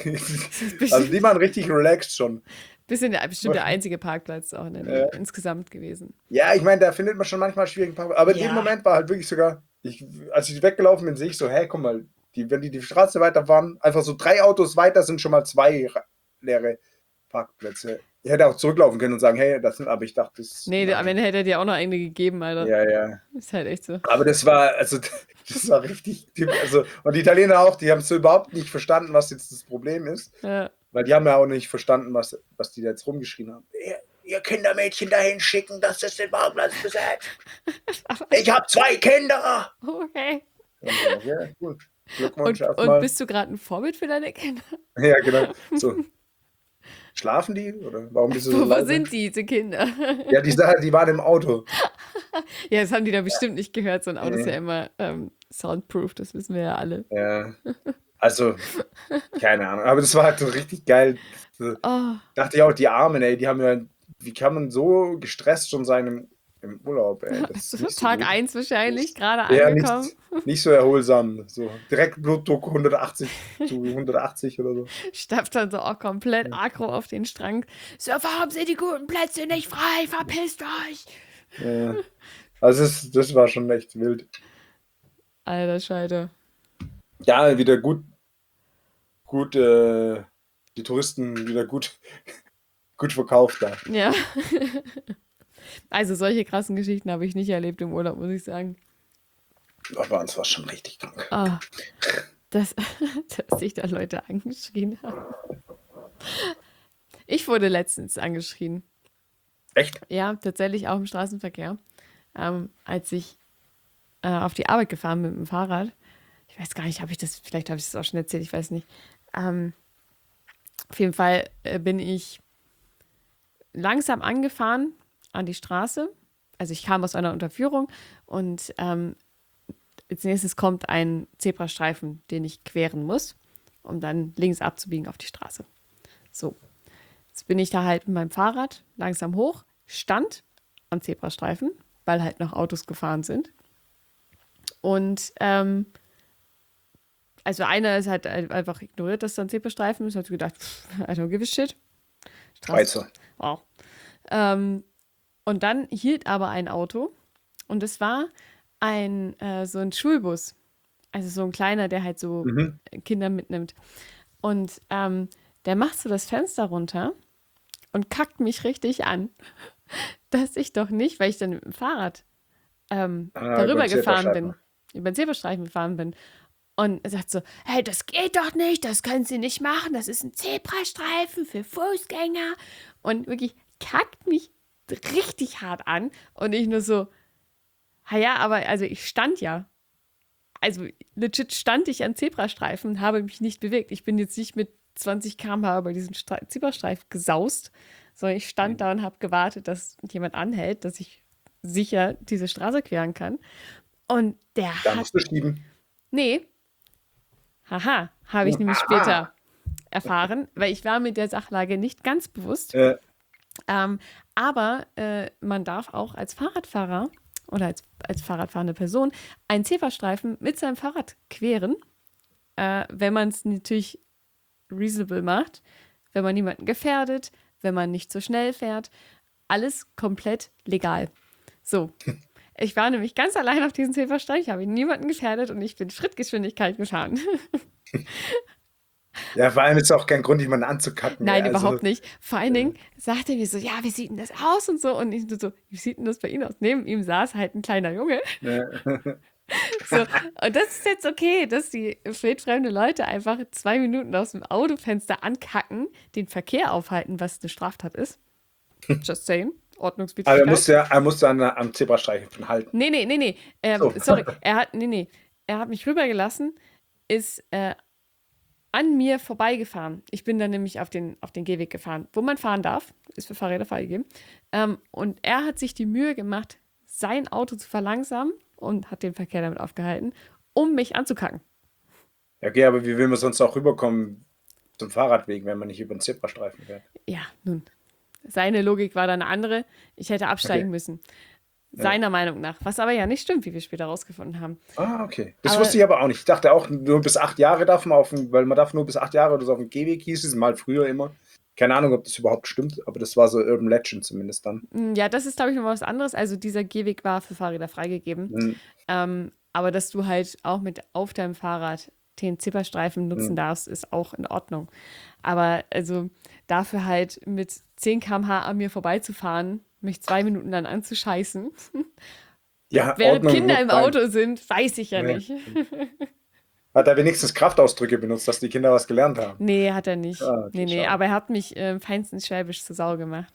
Also die waren richtig relaxed schon. Bisschen der, bestimmt der einzige Parkplatz auch in der Nähe, insgesamt gewesen. Ja, ich meine, da findet man schon manchmal schwierigen Parkplatz. Aber in Ja. dem Moment war halt wirklich sogar, ich, als ich weggelaufen bin, sehe ich so, hey, guck mal, die, wenn die die Straße weiterfahren, einfach so drei Autos weiter sind schon mal zwei ra- leere Parkplätze. Ich hätte auch zurücklaufen können und sagen, hey, das sind, aber ich dachte, das. Nee, am Ende hätte er dir auch noch eine gegeben, Alter. Ja, ja. Ist halt echt so. Aber das war, also, das war richtig, also, und die Italiener auch, die haben so überhaupt nicht verstanden, was jetzt das Problem ist. Ja. Weil die haben ja auch nicht verstanden, was, was die da jetzt rumgeschrien haben. Ihr, ihr Kindermädchen dahin schicken, dass das den Parkplatz besetzt. Ich habe zwei Kinder. Okay. Ja, cool. Glückwunsch Und, und erstmal. bist du gerade ein Vorbild für deine Kinder? Ja, genau. So. Schlafen die? Oder warum bist du so Wo, wo leise? sind diese Kinder? Ja, die, die waren im Auto. Ja, das haben die da bestimmt nicht gehört. So ein Auto ist Nee. ja immer ähm, soundproof, das wissen wir ja alle. Ja. Also, keine Ahnung. Aber das war halt so richtig geil. So, Oh, dachte ich auch, die Armen, ey, die haben ja, wie kann man so gestresst schon sein im, im Urlaub, ey? Das ist also nicht so Tag gut. eins wahrscheinlich, gerade Ja, angekommen. nicht, nicht so erholsam. So direkt Blutdruck hundertachtzig zu hundertachtzig oder so. Stapft dann so auch komplett aggro auf den Strang. So, warum sind die guten Plätze nicht frei? Verpisst euch! Ja. Also das, das war schon echt wild. Alter Scheide. Ja, wieder gut, gut, äh, die Touristen wieder gut, gut verkauft da. Ja. Also solche krassen Geschichten habe ich nicht erlebt im Urlaub, muss ich sagen. Aber uns war schon richtig krank. Ah, dass, dass sich da Leute angeschrien haben. Ich wurde letztens angeschrien. Echt? Ja, tatsächlich auch im Straßenverkehr. Ähm, als ich äh, auf die Arbeit gefahren bin mit dem Fahrrad. Ich weiß gar nicht, habe ich das, vielleicht habe ich das auch schon erzählt, ich weiß nicht. Ähm, auf jeden Fall äh, bin ich langsam angefahren an die Straße. Also ich kam aus einer Unterführung und ähm, als nächstes kommt ein Zebrastreifen, den ich queren muss, um dann links abzubiegen auf die Straße. So, jetzt bin ich da halt mit meinem Fahrrad langsam hoch, stand am Zebrastreifen, weil halt noch Autos gefahren sind. Und ähm, also einer ist halt einfach ignoriert, dass da ein Zebrastreifen ist, hat gedacht, pff, I don't give a shit. Straße. Wow. Ähm, und dann hielt aber ein Auto und es war ein äh, so ein Schulbus, also so ein kleiner, der halt so Mhm. Kinder mitnimmt. Und ähm, der macht so das Fenster runter und kackt mich richtig an, dass ich doch nicht, weil ich dann mit dem Fahrrad ähm, Ah, darüber über den gefahren Zebrastreifen. bin, über den Zebrastreifen gefahren bin. Und er sagt so, hey, das geht doch nicht, das können Sie nicht machen, das ist ein Zebrastreifen für Fußgänger. Und wirklich kackt mich richtig hart an. Und ich nur so, ha ja, aber also ich stand ja. Also legit stand ich an Zebrastreifen und habe mich nicht bewegt. Ich bin jetzt nicht mit zwanzig Kilometer pro Stunde über diesen Stra- Zebrastreifen gesaust, sondern ich stand da und habe gewartet, dass jemand anhält, dass ich sicher diese Straße queren kann. Und der Da hat, musst du schieben. nee, haha, habe ich nämlich Aha. später erfahren, weil ich war mit der Sachlage nicht ganz bewusst. Äh, Ähm, aber äh, man darf auch als Fahrradfahrer oder als, als Fahrradfahrende Person einen Zebrastreifen mit seinem Fahrrad queren, äh, wenn man es natürlich reasonable macht, wenn man niemanden gefährdet, wenn man nicht so schnell fährt. Alles komplett legal. So. Ich war nämlich ganz allein auf diesem Zebrastreifen, ich habe niemanden gefährdet und ich bin Schrittgeschwindigkeit gefahren. ja, vor allem ist es auch kein Grund, jemanden anzukacken. Nein, ey. Also, überhaupt nicht. Vor allen Dingen sagte er mir so, ja, wie sieht denn das aus und so. Und ich so, wie sieht denn das bei Ihnen aus? Neben ihm saß halt ein kleiner Junge. äh, So, und das ist jetzt okay, dass die wildfremde Leute einfach zwei Minuten aus dem Autofenster ankacken, den Verkehr aufhalten, was eine Straftat ist. Just saying. aber er Ordnungswidrigkeit. musste, ja- er musste an, am Zebrastreifen halten. Nee, nee, nee, nee. Ähm, So. sorry, er hat, nee, nee. Er hat mich rübergelassen, ist äh, an mir vorbeigefahren. Ich bin dann nämlich auf den, auf den Gehweg gefahren, wo man fahren darf. Ist für Fahrräder freigegeben. Ähm, und er hat sich die Mühe gemacht, sein Auto zu verlangsamen und hat den Verkehr damit aufgehalten, um mich anzukacken. Ja, okay, aber wie will man sonst auch rüberkommen zum Fahrradweg, wenn man nicht über den Zebrastreifen fährt? Ja, nun. Seine Logik war dann eine andere. Ich hätte absteigen Okay. müssen. Seiner Meinung nach. Was aber ja nicht stimmt, wie wir später rausgefunden haben. Ah, okay. Das Aber- wusste ich aber auch nicht. Ich dachte auch, nur bis acht Jahre darf man auf dem, weil man darf nur bis acht Jahre oder so auf dem Gehweg hieß es, mal früher immer. Keine Ahnung, ob das überhaupt stimmt, aber das war so Urban Legend zumindest dann. Mm, Ja, das ist, glaube ich, noch was anderes. Also dieser Gehweg war für Fahrräder freigegeben. Hm. Ähm, aber dass du halt auch mit auf deinem Fahrrad den Zipperstreifen nutzen Hm. darfst, ist auch in Ordnung. Aber also dafür halt mit zehn Kilometer pro Stunde an mir vorbeizufahren, mich zwei Minuten dann anzuscheißen, Ja, während Ordnung Kinder muss im sein. Auto sind, weiß ich ja Nee. nicht. Hat er wenigstens Kraftausdrücke benutzt, dass die Kinder was gelernt haben? Nee, hat er nicht. Ah, okay, nee, nee, schade. aber er hat mich äh, feinstens Schwäbisch zur Sau gemacht.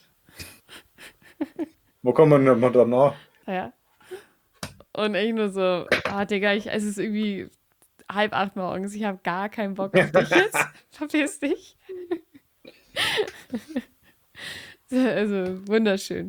Wo kommen wir denn noch? Ja. Und ich nur so, ah, Digga, ich, es ist irgendwie halb acht morgens, ich habe gar keinen Bock auf dich jetzt. Verpiss dich. Also, wunderschön.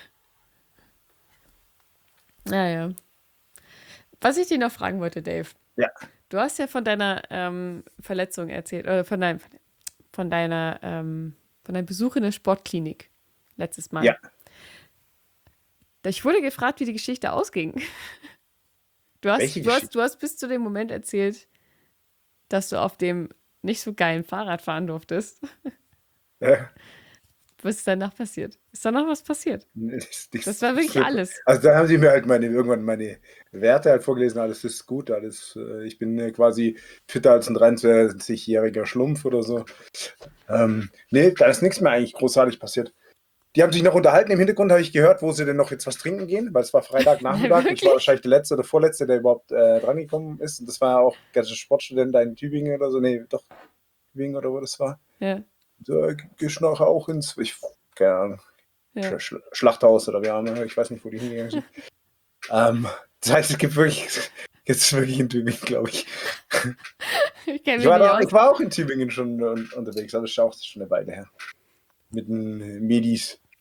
Naja. Was ich dir noch fragen wollte, Dave. Ja. Du hast ja von deiner ähm, Verletzung erzählt, oder von, deinem, von deiner ähm, von deinem Besuch in der Sportklinik letztes Mal. Ja. Ich wurde gefragt, wie die Geschichte ausging. Du hast, Welche du, hast, Geschichte? du hast bis zu dem Moment erzählt, dass du auf dem nicht so geilen Fahrrad fahren durftest. Äh, Was ist danach passiert? Ist danach was passiert? das, Das war wirklich alles. Also da haben sie mir halt meine, irgendwann meine Werte halt vorgelesen, alles ist gut, alles, äh, ich bin äh, quasi fitter als ein dreiundzwanzigjähriger Schlumpf oder so. Ähm, nee, da ist nichts mehr eigentlich großartig passiert. Die haben sich noch unterhalten, im Hintergrund habe ich gehört, wo sie denn noch jetzt was trinken gehen, weil es war Freitagnachmittag, ich Wirklich? war wahrscheinlich der Letzte oder Vorletzte, der überhaupt äh, drangekommen ist. Und das war ja auch der Sportstudent da in Tübingen oder so, nee, doch, Tübingen oder wo das war. Ja, So, äh, gehst du nachher auch ins, ich, keine Ahnung, ja. Sch Schlachthaus oder wie auch immer, ich weiß nicht, wo die hingegangen sind. ähm, das heißt, es gibt wirklich, jetzt wirklich in Tübingen, glaube ich. Ich kenne Ich mich war, nicht da, aus. ich war auch in Tübingen schon un unterwegs, aber das ist auch schon eine Weile her. Mit den Medis.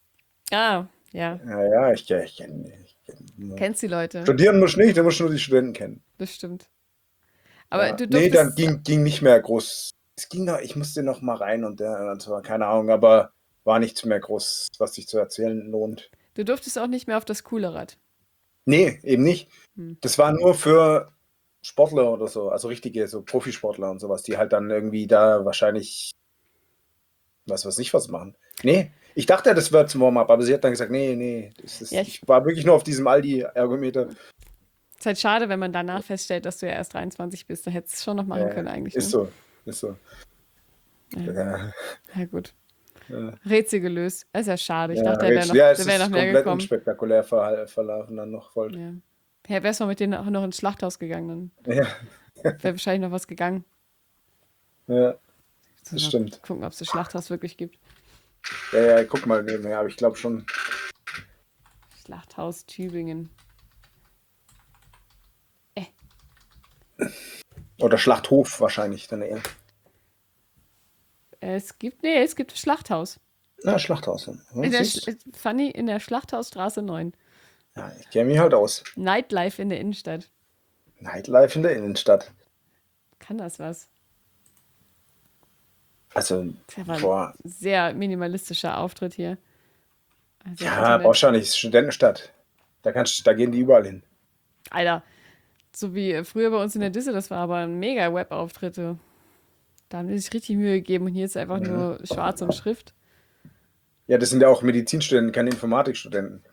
Ah, ja. Ja, ja, ich, kenn- ich kenne. Ich kenn, Kennst die Leute. Studieren musst du nicht, du musst nur die Studenten kennen. Das stimmt. Aber Ja. du Nee, dann durftest. ging, ging nicht mehr groß. Es ging noch, ich musste noch mal rein und, der, und so, keine Ahnung, aber war nichts mehr groß, was sich zu erzählen lohnt. Du durftest auch nicht mehr auf das coole Rad. Nee, eben nicht. Hm. Das war nur für Sportler oder so, also richtige so Profisportler und sowas, die halt dann irgendwie da wahrscheinlich was weiß ich was machen. Nee, ich dachte, das wäre zum Warm-up, aber sie hat dann gesagt, nee, nee, das ist, Ja, ich- ich war wirklich nur auf diesem Aldi-Ergometer. Ist halt schade, wenn man danach feststellt, dass du ja erst dreiundzwanzig bist. Da hättest du es schon noch machen Äh, können eigentlich. ist Ne? so, ist so. Ja. Ja, Ja, gut. ja. Rätsel gelöst. Das ist ja schade. Ich Ja, dachte, der wäre noch, ja, es der wär ist noch mehr komplett gekommen. unspektakulär ver verlaufen dann noch voll. Ja. Ja, wärst du mit denen auch noch ins Schlachthaus gegangen, dann Ja, wäre wahrscheinlich noch was gegangen. ja, So, das mal stimmt. gucken, ob es das Schlachthaus wirklich gibt. Ja, ja, guck mal nebenher, aber ich glaube schon. Schlachthaus Tübingen. Oder Schlachthof wahrscheinlich dann eher. Es gibt, nee, es gibt das Schlachthaus. Na, Schlachthaus. Ja, In der, siehst du? Sch- Fanny, in der Schlachthausstraße neun. Ja, ich kenne mich halt aus. Nightlife in der Innenstadt. Nightlife in der Innenstadt. Kann das was? Also, Das war ein boah. sehr minimalistischer Auftritt hier. Also Ja, Internet- brauchst du ja nicht, ist Studentenstadt. Da kannst, da gehen die überall hin. Alter, so wie früher bei uns in der Disse, das war aber ein mega Web-Auftritte. Da haben die sich richtig Mühe gegeben und hier ist einfach Mhm. nur schwarz und Schrift. Ja, das sind ja auch Medizinstudenten, keine Informatikstudenten.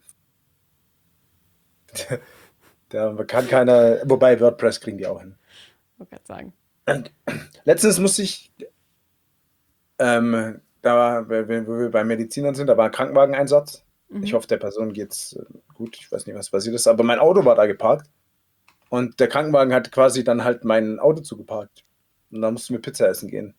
Da kann keiner, wobei WordPress kriegen die auch hin. Wollte gerade sagen. Letztens musste ich, ähm, da war, wo wir bei Medizinern sind, da war ein Krankenwageneinsatz. Mhm. Ich hoffe, der Person geht's äh, gut. Ich weiß nicht, was passiert ist, aber mein Auto war da geparkt und der Krankenwagen hat quasi dann halt mein Auto zugeparkt. Und da mussten wir Pizza essen gehen.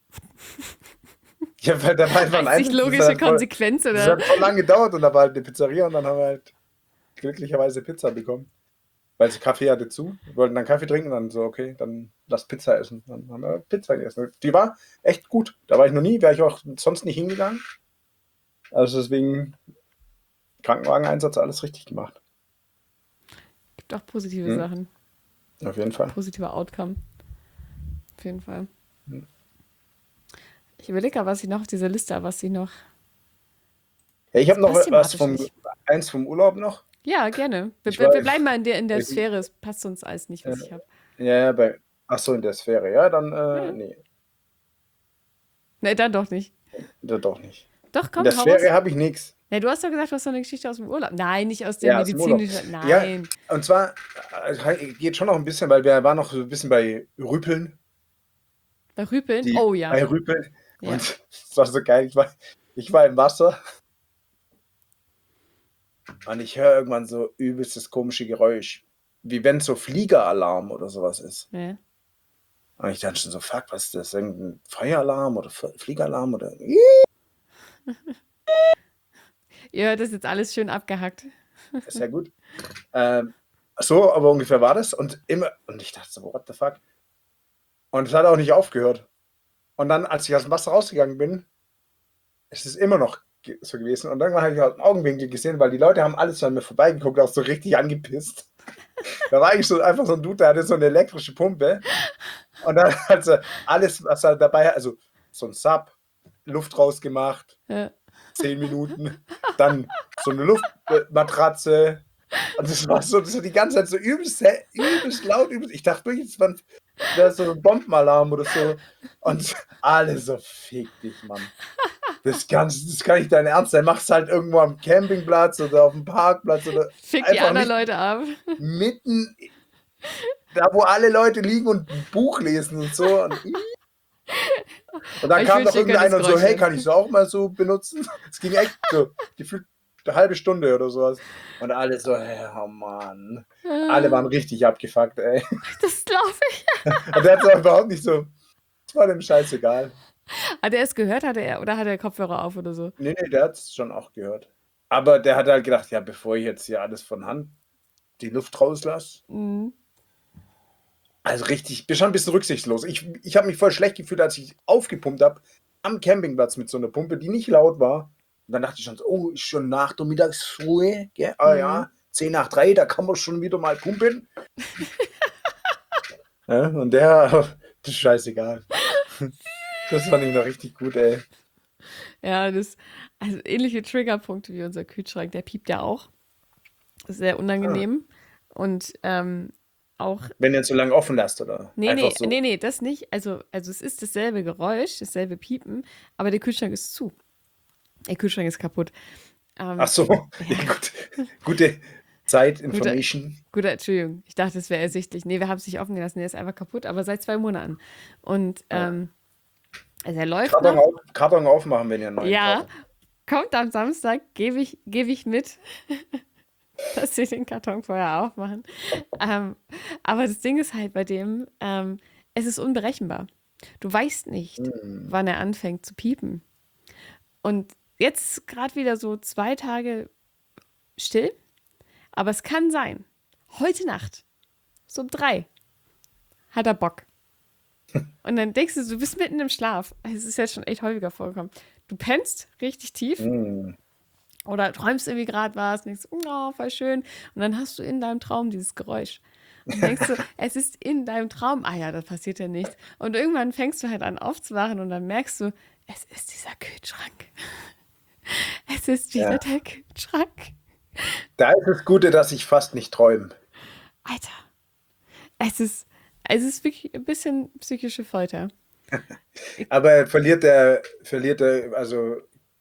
Ich habe halt da war einfach ein Einzig Einsatz, das logische hat voll- Konsequenz, Das oder? hat voll lange gedauert und da war halt eine Pizzeria und dann haben wir halt glücklicherweise Pizza bekommen. Weil sie Kaffee hatte zu. Wir wollten dann Kaffee trinken und dann so, okay, dann lass Pizza essen. Dann haben wir Pizza gegessen. Die war echt gut. Da war ich noch nie, wäre ich auch sonst nicht hingegangen. Also deswegen Krankenwageneinsatz, alles richtig gemacht. Gibt auch positive Hm. Sachen. Auf jeden Fall. Positiver Outcome. Auf jeden Fall. Hm. Ich überlege gerade, was ich noch auf dieser Liste habe, was ich noch. Ja, ich habe noch passt was thematisch vom, nicht. eins vom Urlaub noch. Ja, gerne. Wir, Ich wir, war- wir bleiben mal in der, in der ich- Sphäre. Es passt uns alles nicht, was Ja. ich habe. Ja, ja, bei. Achso, in der Sphäre. Ja, dann, äh, Ja. nee. Nee, dann doch nicht. Da doch nicht. Doch, In komm, der hau raus. Sphäre habe ich nichts. Nee, du hast doch gesagt, du hast doch eine Geschichte aus dem Urlaub. Nein, nicht aus der Ja, aus dem Urlaub. medizinischen. Ja. Nein. Und zwar äh, geht schon noch ein bisschen, weil wir waren noch so ein bisschen bei Rüpeln. Bei Rüpeln? Die, Oh ja. Bei Rüpeln. Ja. Und es war so geil. Ich war, ich war im Wasser. Und ich höre irgendwann so übelstes komische Geräusch. Wie wenn so Fliegeralarm oder sowas ist. Ja. Und ich dachte schon so, fuck, was ist das? Irgendein Feueralarm oder F- Fliegeralarm oder. Ihr hört das jetzt alles schön abgehackt. Ist ja gut. Ähm, so, aber ungefähr war das. Und immer, und ich dachte so, what the fuck? Und es hat auch nicht aufgehört. Und dann, als ich aus dem Wasser rausgegangen bin, ist es immer noch ge- so gewesen. Und irgendwann habe ich aus dem Augenwinkel gesehen, weil die Leute haben alles so an mir vorbeigeguckt, auch so richtig angepisst. Da war eigentlich so einfach so ein Dude, der hatte so eine elektrische Pumpe. Und dann hat sie alles, was er dabei, also so ein Sub, Luft rausgemacht, Ja. zehn Minuten, dann so eine Luftmatratze. Und das war so, das war die ganze Zeit so übelst, übelst laut, übelst. Ich dachte wirklich, es war wäre so ein Bombenalarm oder so. Und alle so, fick dich, Mann. Das, kannst, das kann nicht dein Ernst sein. Mach's halt irgendwo am Campingplatz oder auf dem Parkplatz oder Fick die einfach anderen nicht Leute ab. mitten da, wo alle Leute liegen und ein Buch lesen und so. Und, und dann Ich kam noch wünschte, ihr könnt das irgendeiner und so, Geräusch hey, hören. kann ich so auch mal so benutzen? Es ging echt so, gefühlt eine halbe Stunde oder sowas. Und alle so, hey, oh Mann. Alle waren richtig abgefuckt, ey. Das glaube ich. Und der hat es überhaupt nicht so, es war dem scheißegal. Hat er es gehört, hatte er, oder hat er Kopfhörer auf oder so? Nee, nee, der hat es schon auch gehört. Aber der hat halt gedacht, ja, bevor ich jetzt hier alles von Hand die Luft rauslasse. Mhm. Also richtig, ich bin schon ein bisschen rücksichtslos. Ich, ich habe mich voll schlecht gefühlt, als ich aufgepumpt habe am Campingplatz mit so einer Pumpe, die nicht laut war. Und dann dachte ich schon so, oh, ist schon nach der Mittagsruhe, gell? Ah Mhm. ja, zehn nach drei, da kann man schon wieder mal pumpen. Ja, und der, das ist scheißegal. Das fand ich noch richtig gut, ey. Ja, das, also ähnliche Triggerpunkte wie unser Kühlschrank, der piept ja auch. Das ist sehr unangenehm. Und ähm, auch, Wenn ihr ihn so lange offen lasst, oder? nee, Einfach nee, so. nee, nee, das nicht. Also, also es ist dasselbe Geräusch, dasselbe Piepen, aber der Kühlschrank ist zu. Der Kühlschrank ist kaputt. Ähm, Ach so, ja, gut. Gute Zeit, Gute, Information. gute, Entschuldigung. Ich dachte, es wäre ersichtlich. Nee, wir haben es nicht offen gelassen. Der ist einfach kaputt, aber seit zwei Monaten. Und ähm, also er läuft Karton, noch. auf, Karton aufmachen, wenn ihr einen neuen Ja, kauft. kommt am Samstag, gebe ich, gebe ich mit, dass sie den Karton vorher aufmachen. Ähm, aber das Ding ist halt bei dem, ähm, es ist unberechenbar. Du weißt nicht, Hm. wann er anfängt zu piepen. Und jetzt gerade wieder so zwei Tage still, aber es kann sein, heute Nacht, so um drei, hat er Bock. Und dann denkst du, du bist mitten im Schlaf. Es ist jetzt schon echt häufiger vorgekommen. Du pennst richtig tief Hm. oder träumst irgendwie gerade was und denkst, oh, voll schön. Und dann hast du in deinem Traum dieses Geräusch. Und denkst du, es ist in deinem Traum. Ah ja, da passiert ja nichts. Und irgendwann fängst du halt an aufzuwachen und dann merkst du, es ist dieser Kühlschrank. Es ist wieder Ja. der Kühlschrank. Da ist das Gute, dass ich fast nicht träume. Alter, es ist, es ist wirklich ein bisschen psychische Folter. Aber verliert der, verliert der, also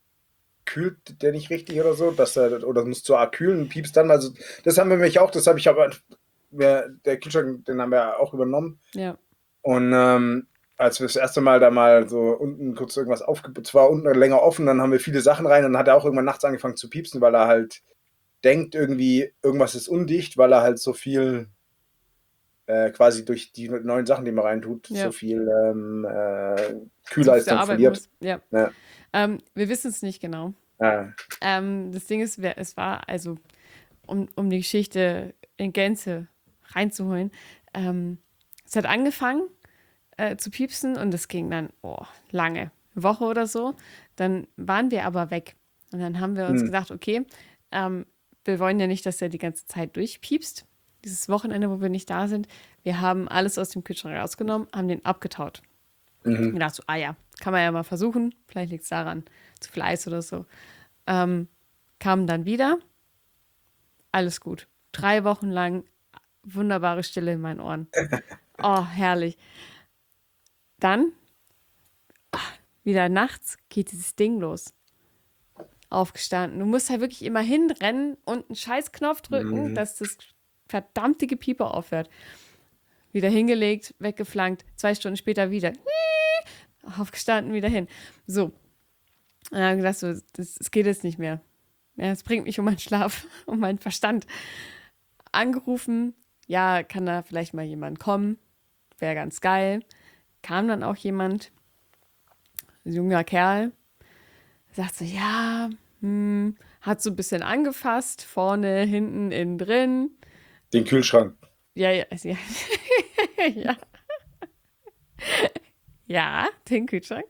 kühlt der nicht richtig oder so, dass er, oder muss zu arg kühlen und piepst dann, also das haben wir nämlich auch, das habe ich aber, wir, der Kühlschrank, den haben wir auch übernommen Ja, und ähm, als wir das erste Mal da mal so unten kurz irgendwas aufgebaut, zwar unten länger offen, dann haben wir viele Sachen rein und dann hat er auch irgendwann nachts angefangen zu piepsen, weil er halt denkt irgendwie, irgendwas ist undicht, weil er halt so viel äh, quasi durch die neuen Sachen, die man reintut, Ja. so viel ähm, äh, zu Kühler ist viel dann arbeiten verliert. muss. Ja. Ja. Ähm, wir wissen es nicht genau. Ja. Ähm, das Ding ist, wer- es war, also, um, um die Geschichte in Gänze reinzuholen, ähm, es hat angefangen äh, zu piepsen und es ging dann, oh, lange, eine Woche oder so. Dann waren wir aber weg. Und dann haben wir uns Hm. gedacht, okay, ähm, wir wollen ja nicht, dass er die ganze Zeit durchpiepst. Dieses Wochenende, wo wir nicht da sind, wir haben alles aus dem Kühlschrank rausgenommen, haben den abgetaut. Mhm. Und gedacht so, ah ja, kann man ja mal versuchen. Vielleicht liegt es daran, zu viel Eis oder so. Ähm, kamen dann wieder. Alles gut. Drei Wochen lang wunderbare Stille in meinen Ohren. Oh, herrlich. Dann, ah, wieder nachts, geht dieses Ding los. Aufgestanden. Du musst halt wirklich immer hinrennen und einen Scheißknopf drücken, Mhm. dass das verdammte Gepieper aufhört. Wieder hingelegt, weggeflankt. Zwei Stunden später wieder. Aufgestanden, wieder hin. So. Und dann habe ich gedacht, so, das, das geht jetzt nicht mehr. Ja, es bringt mich um meinen Schlaf, um meinen Verstand. Angerufen, ja, kann da vielleicht mal jemand kommen? Wäre ganz geil. Kam dann auch jemand, ein junger Kerl, sagt so, ja, hm, hat so ein bisschen angefasst, vorne, hinten, innen drin. Den Kühlschrank. Ja, ja, ja. ja. Ja, den Kühlschrank.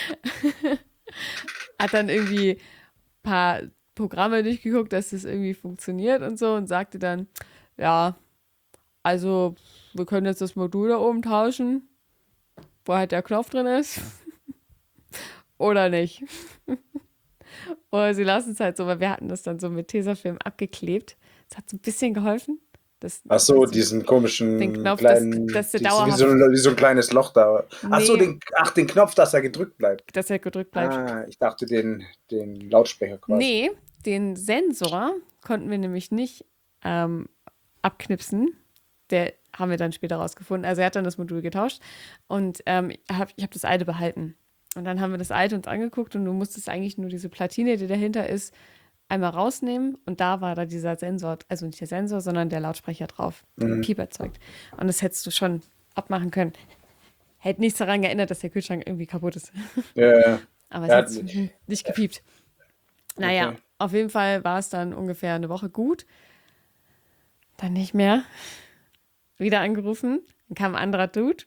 Hat dann irgendwie ein paar Programme durchgeguckt, dass das irgendwie funktioniert und so und sagte dann, ja, also wir können jetzt das Modul da oben tauschen, wo halt der Knopf drin ist. Oder nicht. Oder sie lassen es halt so, weil wir hatten das dann so mit Tesafilm abgeklebt. Das hat so ein bisschen geholfen. Das, Ach so, dass- diesen komischen den Knopf, dass- kleinen, dass der diesen- wie, dauerhaft- so, ein- wie so ein kleines Loch da. Ach so, Nee. den, ach, den Knopf, dass er gedrückt bleibt. dass er gedrückt bleibt. Ah, ich dachte den, den Lautsprecher quasi. Nee, den Sensor konnten wir nämlich nicht ähm, abknipsen. Der haben wir dann später rausgefunden. Also er hat dann das Modul getauscht und ähm, ich habe ich hab das alte behalten. Und dann haben wir das alte uns angeguckt und du musstest eigentlich nur diese Platine, die dahinter ist, einmal rausnehmen und da war da dieser Sensor, also nicht der Sensor, sondern der Lautsprecher drauf, der Mhm. ein Piep erzeugt. Und das hättest du schon abmachen können. Hätte nichts daran geändert, dass der Kühlschrank irgendwie kaputt ist. Ja, ja. Aber es Ja, hat nicht. nicht gepiept. Naja, Okay. auf jeden Fall war es dann ungefähr eine Woche gut. Dann nicht mehr. Wieder angerufen. Dann kam ein anderer Dude.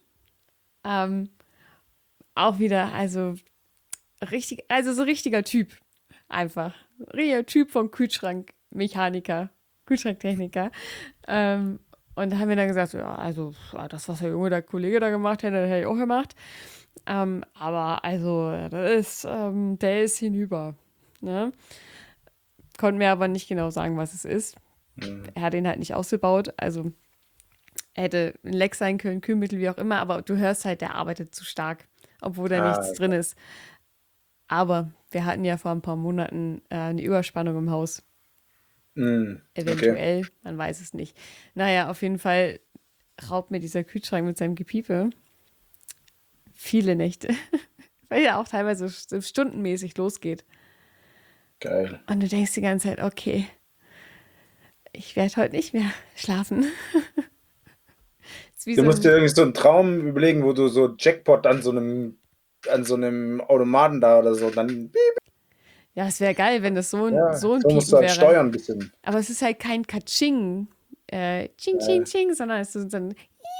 Ähm, auch wieder, also richtig, also so richtiger Typ. Einfach. Richtiger Typ vom Kühlschrankmechaniker, Kühlschranktechniker. Ähm, und da haben wir dann gesagt, ja, also ja, das, was der Junge, der Kollege da gemacht hätte, das hätte ich auch gemacht. Ähm, aber also, das ist, ähm, der ist hinüber. Ne? Konnten mir aber nicht genau sagen, was es ist. Hm. Er hat ihn halt nicht ausgebaut. Also hätte ein Leck sein können, Kühlmittel, wie auch immer. Aber du hörst halt, der arbeitet zu stark, obwohl da Ah, nichts okay. drin ist. Aber wir hatten ja vor ein paar Monaten äh, eine Überspannung im Haus. Hm, okay. Eventuell, man weiß es nicht. Naja, auf jeden Fall raubt mir dieser Kühlschrank mit seinem Gepiepe viele Nächte. Weil ja auch teilweise so stundenmäßig losgeht. Geil. Und du denkst die ganze Zeit, okay, ich werde heute nicht mehr schlafen. Ist wie Du so musst dir ein, irgendwie so einen Traum überlegen, wo du so Jackpot an so einem, an so einem Automaten da oder so, dann, ja, es wäre geil, wenn das so ein, ja, so ein so musst du Piepen halt wäre. steuern ein bisschen. Aber es ist halt kein Katsching, äh, Ching, Ching, Äh, Ching, sondern es ist so ein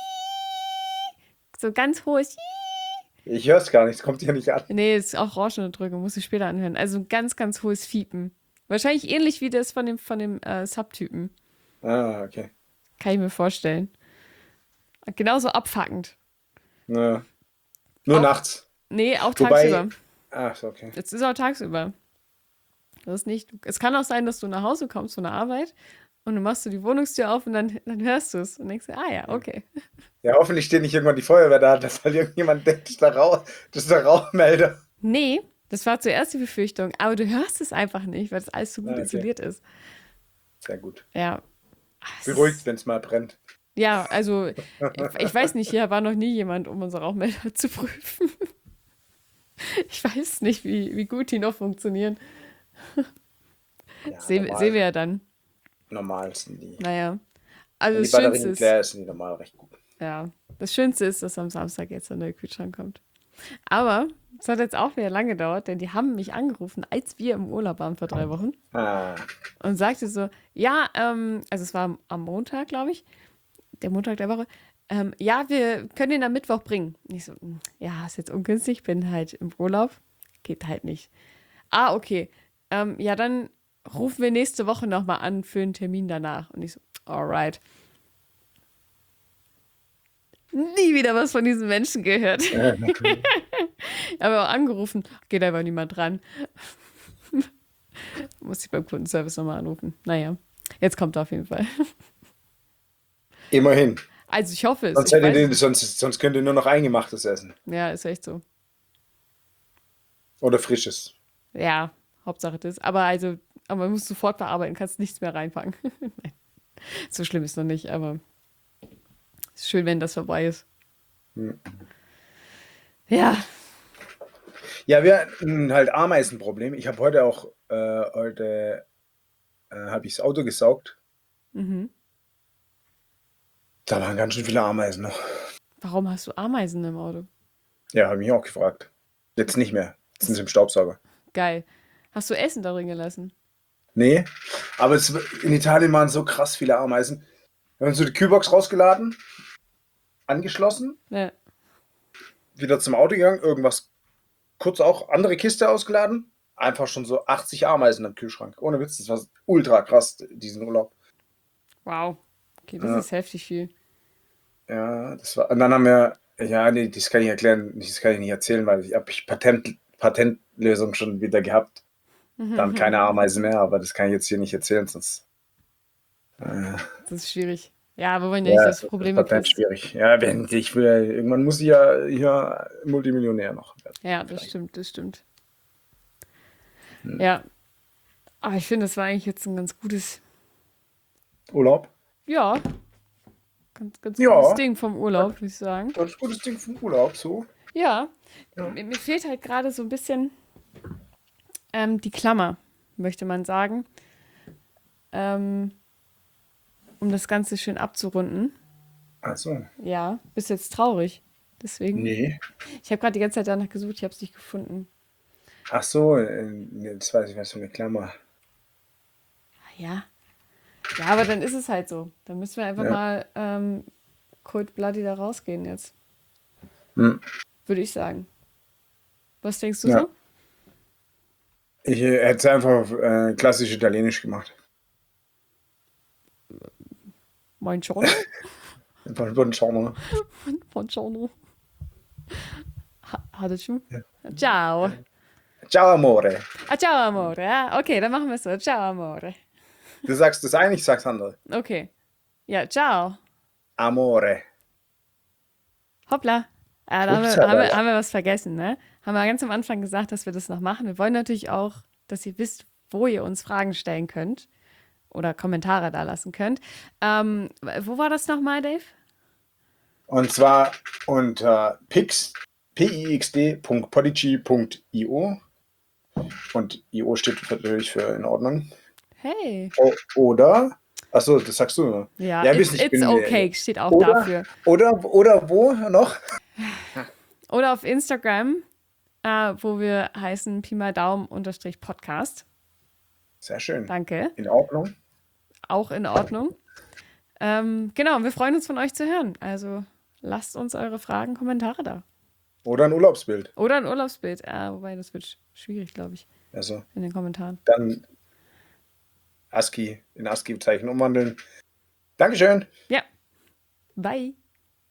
so ganz hohes. ich höre es gar nicht, es kommt hier nicht an. Nee, ist auch Orangenunterdrückung, muss ich später anhören. Also ein ganz, ganz hohes Fiepen. Wahrscheinlich ähnlich wie das von dem, von dem äh, Subtypen. Ah, okay. Kann ich mir vorstellen. Genauso abfuckend. Ja. Nur Auch, nachts. nee, auch Wobei, tagsüber. ach so, okay. Jetzt ist auch tagsüber. Das ist nicht, es kann auch sein, dass du nach Hause kommst von der Arbeit und du machst du die Wohnungstür auf und dann, dann hörst du es und denkst dir, ah ja, okay. Ja, hoffentlich steht nicht irgendwann die Feuerwehr da, dass halt irgendjemand denkt, das ist der, Rauch, das ist der Rauchmelder. Nee, das war zuerst die Befürchtung, aber du hörst es einfach nicht, weil das alles so gut Ah, okay. isoliert ist. Sehr gut. Ja. Ah, es Beruhigt, ist- wenn es mal brennt. Ja, also ich, ich weiß nicht, hier war noch nie jemand, um unsere Rauchmelder zu prüfen. Ich weiß nicht, wie, wie gut die noch funktionieren. Ja, Sehen, normal, sehen wir ja dann. normal sind die. Naja. Also Wenn die das Schönste Batterien ist, leer ist, sind die normal recht gut. ja, das Schönste ist, dass am Samstag jetzt ein neuer Kühlschrank kommt. Aber es hat jetzt auch wieder lange gedauert, denn die haben mich angerufen, als wir im Urlaub waren vor drei Wochen Ah, und sagte so, ja, ähm, also es war am- am Montag, glaube ich, der Montag der Woche, ähm, ja, wir können den am Mittwoch bringen. Und ich so, "Hm, ja, ist jetzt ungünstig, bin halt im Urlaub, geht halt nicht. Ah, okay, ähm, ja, dann rufen wir nächste Woche nochmal an für einen Termin danach. Und ich so, alright. Nie wieder was von diesen Menschen gehört. Aber auch angerufen, geht einfach niemand dran. Muss ich beim Kundenservice nochmal anrufen. Naja, jetzt kommt er auf jeden Fall. immerhin. Also ich hoffe es. Sonst, Ich hätte weiß die, nicht. sonst, sonst könnt ihr nur noch Eingemachtes essen. Ja, ist echt so. Oder Frisches. Ja, Hauptsache das. Aber also, aber man muss sofort bearbeiten, kannst nichts mehr reinpacken. Nein, so schlimm ist noch nicht, aber ist schön, wenn das vorbei ist. Hm. Ja, Ja, wir hatten halt Ameisenproblem. Ich habe heute auch, äh, heute äh, habe ich das Auto gesaugt. mhm. Da waren ganz schön viele Ameisen noch. Warum hast du Ameisen im Auto? Ja, habe ich mich auch gefragt. Jetzt nicht mehr. Jetzt sind Das, sie im Staubsauger. geil. Hast du Essen darin gelassen? Nee, aber es, in Italien waren so krass viele Ameisen. Wir haben so die Kühlbox rausgeladen, angeschlossen, Ja. wieder zum Auto gegangen, irgendwas kurz auch andere Kiste ausgeladen. Einfach schon so achtzig Ameisen im Kühlschrank. Ohne Witz, das war ultra krass, diesen Urlaub. Wow. Okay, das Ja, ist heftig viel. ja, das war. Und dann haben wir, ja, nee, das kann ich erklären, das kann ich nicht erzählen, weil ich habe ich Patent, Patentlösung schon wieder gehabt. Dann keine Ameisen mehr, aber das kann ich jetzt hier nicht erzählen, sonst. Äh, Das ist schwierig. Ja, wir wollen ja nicht, ja, dass es du ist das Probleme Patent kriegst. schwierig. Ja, wenn ich will, irgendwann muss ich ja hier Multimillionär noch werden. Ja, das Vielleicht. stimmt, das stimmt. Hm. Ja, aber ich finde, das war eigentlich jetzt ein ganz gutes, Urlaub? ja, ganz, ganz gutes Ja, Ding vom Urlaub, würde ich sagen. ganz gutes Ding vom Urlaub, so. Ja, Ja. mir, mir fehlt halt gerade so ein bisschen ähm, die Klammer, möchte man sagen, ähm, um das Ganze schön abzurunden. Ach so. Ja, bist jetzt traurig. Deswegen. Nee. Ich habe gerade die ganze Zeit danach gesucht, ich habe es nicht gefunden. Ach so, äh, nee, das weiß ich, was für eine Klammer. Ja. Ja, aber dann ist es halt so. Dann müssen wir einfach Ja. mal ähm, Cold Bloody da rausgehen jetzt, Hm. würde ich sagen. Was denkst du Ja. so? Ich äh, hätte es einfach auf äh, klassisch italienisch gemacht. Buongiorno. Buongiorno. Buongiorno. Ha- Hattest du? Ciao. Ciao, Amore. Ah, ciao, Amore. Ja, okay, dann machen wir es so. Ciao, Amore. Du sagst das eine, ich sag's andere. Okay. Ja, ciao. Amore. Hoppla. Ah, da haben wir, Upsala. haben, wir, haben wir was vergessen, ne? Haben wir ganz am Anfang gesagt, dass wir das noch machen. Wir wollen natürlich auch, dass ihr wisst, wo ihr uns Fragen stellen könnt oder Kommentare da lassen könnt. Ähm, wo war das nochmal, Dave? Und zwar unter pix, pixd.podigy punkt io. Und I O steht natürlich für in Ordnung. Hey. O oder, achso, das sagst du. Ja, Ja, it's, wisst, ich it's bin, äh, okay steht auch oder, dafür. Oder, oder wo noch? Oder auf Instagram, äh, wo wir heißen Pi mal Daumen unterstrich Podcast. Sehr schön. Danke. In Ordnung. Auch in Ordnung. Ähm, genau, und wir freuen uns von euch zu hören. Also lasst uns eure Fragen, Kommentare da. Oder ein Urlaubsbild. Oder ein Urlaubsbild. Äh, wobei, das wird sch- schwierig, glaube ich, Also in den Kommentaren. dann ASCII in ASCII-Zeichen umwandeln. Dankeschön. Ja. Bye.